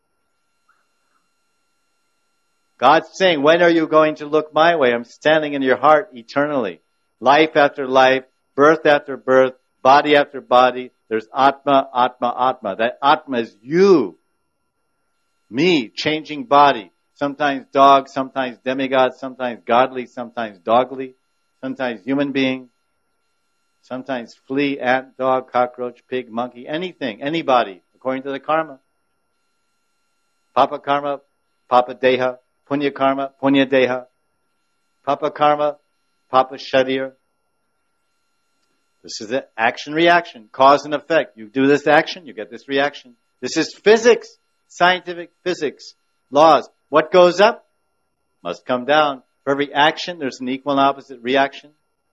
God's saying, when are you going to look my way? I'm standing in your heart eternally. Life after life, birth after birth, body after body. There's Atma, Atma, Atma. That Atma is you. Me, changing body. Sometimes dog, sometimes demigod, sometimes godly, sometimes dogly, sometimes human being, sometimes flea, ant, dog, cockroach, pig, monkey, anything, anybody, according to the karma. Papa karma, Papa deha. Punya karma, punya deha. Papa karma, Papa Sharir. This is the action-reaction, cause and effect. You do this action, you get this reaction. This is physics, scientific physics, laws. What goes up must come down. For every action, there's an equal and opposite reaction.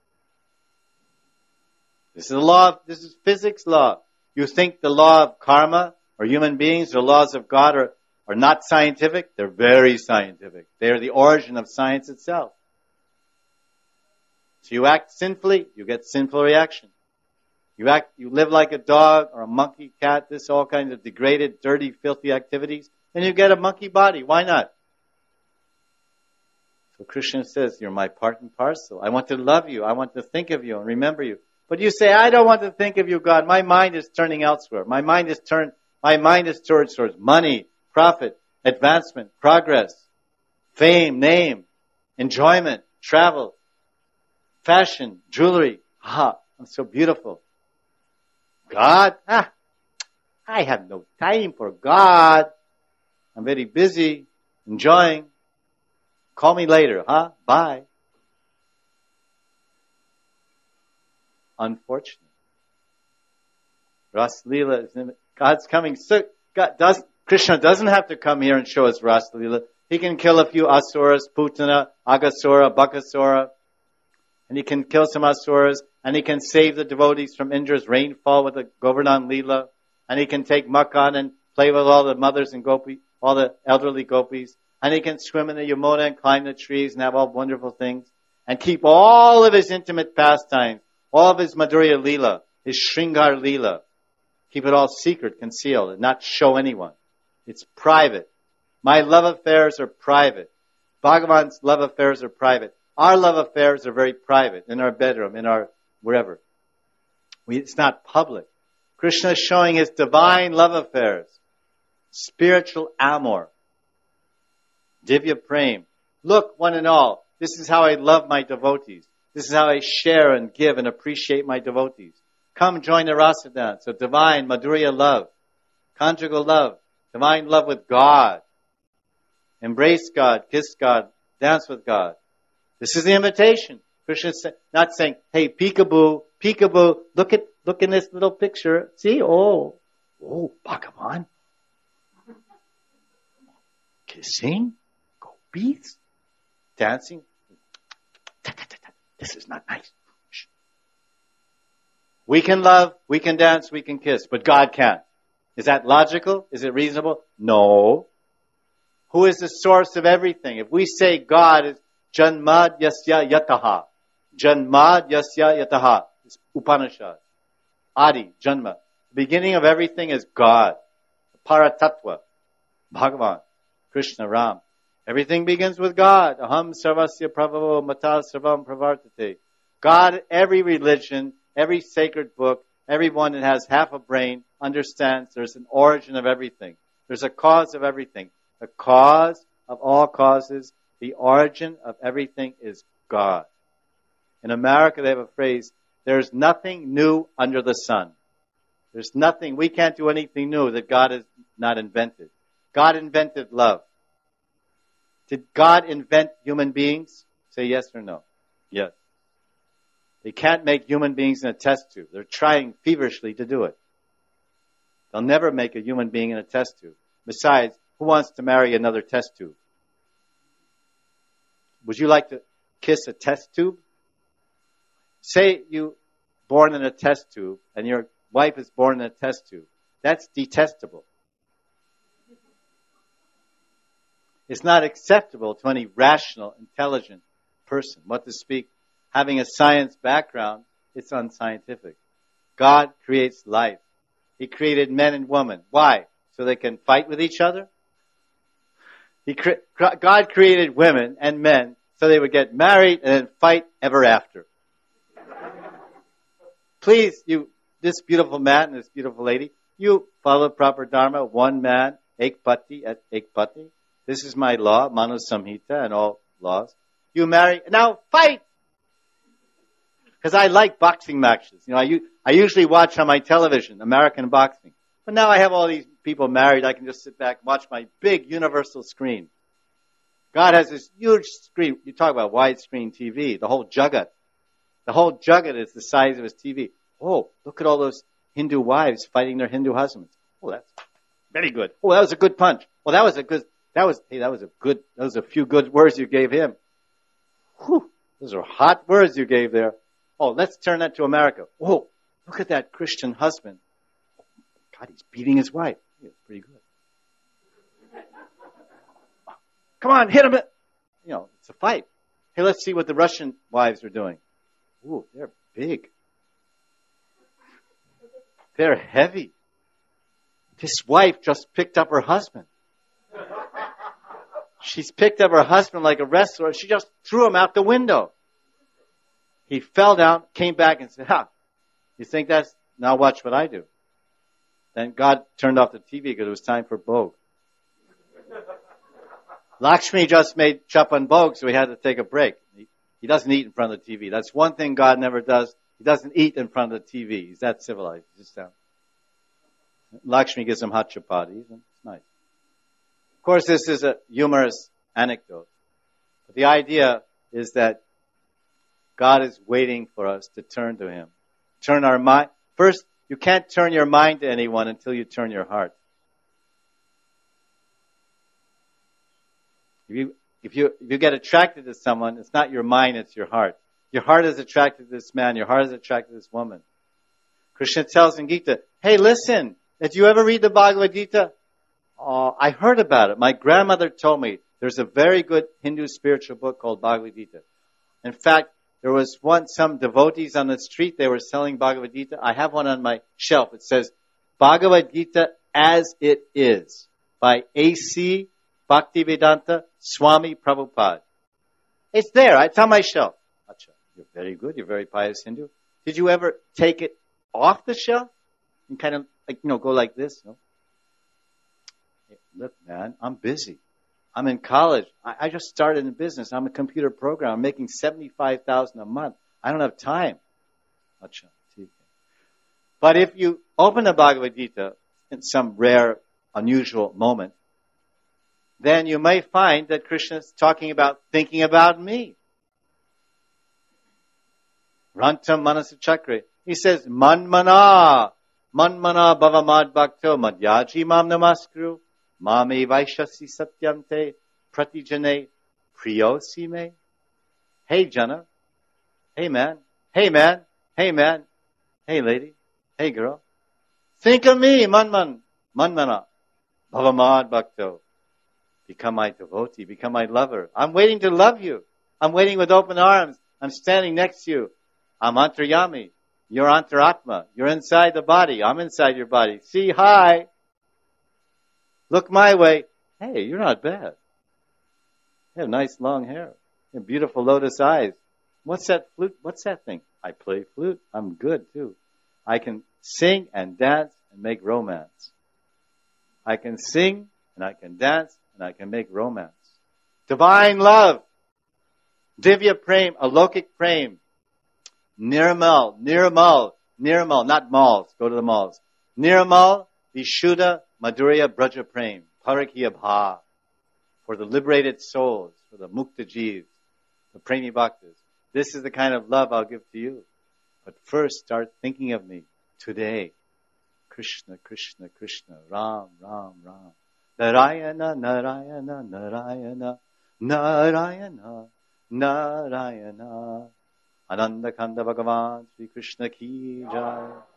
This is a law, of, this is physics law. You think the law of karma or human beings or laws of God are, are not scientific? They're very scientific. They are the origin of science itself. So you act sinfully, you get sinful reaction. You act, you live like a dog or a monkey, cat, this, all kinds of degraded, dirty, filthy activities, then you get a monkey body. Why not? So Krishna says, you're my part and parcel. I want to love you. I want to think of you and remember you. But you say, I don't want to think of you, God. My mind is turning elsewhere. My mind is turned, my mind is towards, towards money, profit, advancement, progress, fame, name, enjoyment, travel, fashion, jewelry. Ah, I'm so beautiful. God? Ah, I have no time for God. I'm very busy, enjoying. Call me later, huh? Bye. Unfortunate. Ras Leela is in, God's coming. So God does, Krishna doesn't have to come here and show us Ras Leela. He can kill a few asuras, Putana, Agasura, Bakasura, and he can kill some asuras, and he can save the devotees from Indra's rainfall with the Govardhan Leela, and he can take Makan and play with all the mothers and gopis, all the elderly gopis, and he can swim in the Yamuna and climb the trees and have all wonderful things, and keep all of his intimate pastimes, all of his Madhurya Leela, his Shringar Leela. Keep it all secret, concealed, and not show anyone. It's private. My love affairs are private. Bhagavan's love affairs are private. Our love affairs are very private, in our bedroom, in our wherever. We, it's not public. Krishna is showing his divine love affairs. Spiritual amor. Divya prem. Look, one and all, this is how I love my devotees. This is how I share and give and appreciate my devotees. Come join the rasa dance. So divine, Madhurya love, conjugal love, divine love with God. Embrace God, kiss God, dance with God. This is the invitation. Krishna is not saying, hey, peekaboo, peekaboo, look at, look in this little picture. See, oh, oh, Bhagavan. Kissing, gopis, dancing. This is not nice. Shh. We can love, we can dance, we can kiss, but God can't. Is that logical? Is it reasonable? No. Who is the source of everything? If we say God is Janmad Yasya Yataha, Janmad Yasya Yataha, it's Upanishad. Adi, Janma. The beginning of everything is God. Paratattva, Bhagavan, Krishna, Ram. Everything begins with God. Aham sarvasya prabhavo mata sarvam pravartate. God, every religion, every sacred book, everyone that has half a brain understands there's an origin of everything. There's a cause of everything. The cause of all causes, the origin of everything is God. In America, they have a phrase, there's nothing new under the sun. There's nothing, we can't do anything new that God has not invented. God invented love. Did God invent human beings? Say yes or no. Yes. They can't make human beings in a test tube. They're trying feverishly to do it. They'll never make a human being in a test tube. Besides, who wants to marry another test tube? Would you like to kiss a test tube? Say you born in a test tube and your wife is born in a test tube. That's detestable. It's not acceptable to any rational, intelligent person. What to speak, having a science background, it's unscientific. God creates life. He created men and women. Why? So they can fight with each other? He cre- God created women and men so they would get married and then fight ever after. Please, you, this beautiful man and this beautiful lady, you follow proper dharma, one man, ek pati at ek pati. This is my law, Manu Samhita and all laws. You marry, now fight! Because I like boxing matches. You know, I, I usually watch on my television, American boxing. But now I have all these people married, I can just sit back and watch my big universal screen. God has this huge screen. You talk about widescreen T V, the whole Jagat. The whole Jagat is the size of his T V. Oh, look at all those Hindu wives fighting their Hindu husbands. Oh, that's very good. Oh, that was a good punch. Oh, that was a good, that was, hey, that was a good, that was a few good words you gave him. Whew, those are hot words you gave there. Oh, let's turn that to America. Oh, look at that Christian husband. God, he's beating his wife. Yeah, it's pretty good. Come on, hit him. You know, it's a fight. Hey, let's see what the Russian wives are doing. Ooh, they're big. They're heavy. This wife just picked up her husband. She's picked up her husband like a wrestler. She just threw him out the window. He fell down, came back and said, ha, you think that's, now watch what I do. Then God turned off the T V because it was time for Bhog. Lakshmi just made Chapan Bhog, so he had to take a break. He, he doesn't eat in front of the T V. That's one thing God never does. He doesn't eat in front of the T V. He's that civilized. He's just down. Lakshmi gives him hot chapatis, and it's nice. Of course, this is a humorous anecdote. But the idea is that God is waiting for us to turn to Him. Turn our mind. First, you can't turn your mind to anyone until you turn your heart. If you, if you, if you get attracted to someone, it's not your mind, it's your heart. Your heart is attracted to this man. Your heart is attracted to this woman. Krishna tells in Gita, hey, listen, did you ever read the Bhagavad Gita? Oh, I heard about it. My grandmother told me there's a very good Hindu spiritual book called Bhagavad Gita. In fact, there was once some devotees on the street, they were selling Bhagavad Gita. I have one on my shelf. It says, Bhagavad Gita as it is by A C Bhaktivedanta Swami Prabhupada. It's there. It's on my shelf. Achha, you're very good. You're very pious Hindu. Did you ever take it off the shelf and kind of, like, you know, go like this? No? Hey, look, man, I'm busy. I'm in college. I, I just started in business. I'm a computer programmer. I'm making seventy-five thousand dollars a month. I don't have time. Achha, but if you open the Bhagavad Gita in some rare, unusual moment, then you may find that Krishna is talking about thinking about me. Rantam Manasa Chakra. He says, Manmana, Manmana Bhavamad Bhakto Madhyaji Mam Namaskru, Mame Vaishasi Satyamte, Pratijane, Priyosi Me. Hey, Jana. Hey, man. Hey, man. Hey, man. Hey, lady. Hey, girl. Think of me, Manman, Manmana, Bhavamad Bhakto. Become my devotee. Become my lover. I'm waiting to love you. I'm waiting with open arms. I'm standing next to you. I'm Antaryami. You're Antaratma. You're inside the body. I'm inside your body. See, hi. Look my way. Hey, you're not bad. You have nice long hair. You have beautiful lotus eyes. What's that flute? What's that thing? I play flute. I'm good too. I can sing and dance and make romance. I can sing and I can dance and I can make romance. Divine love. Divya Prem, Alokik Prem. Nirmal, Nirmal, Nirmal, not malls. Go to the malls. Nirmal, Vishuddha, Madhurya, Braja Prem. Parakya Bha. For the liberated souls, for the Mukta Jeevs, the Premi Bhaktas. This is the kind of love I'll give to you. But first, start thinking of me today. Krishna, Krishna, Krishna, Ram, Ram, Ram. Narayana, Narayana, Narayana, Narayana, Narayana. Ananda Kanda Bhagavan Sri Krishna Ki Jai.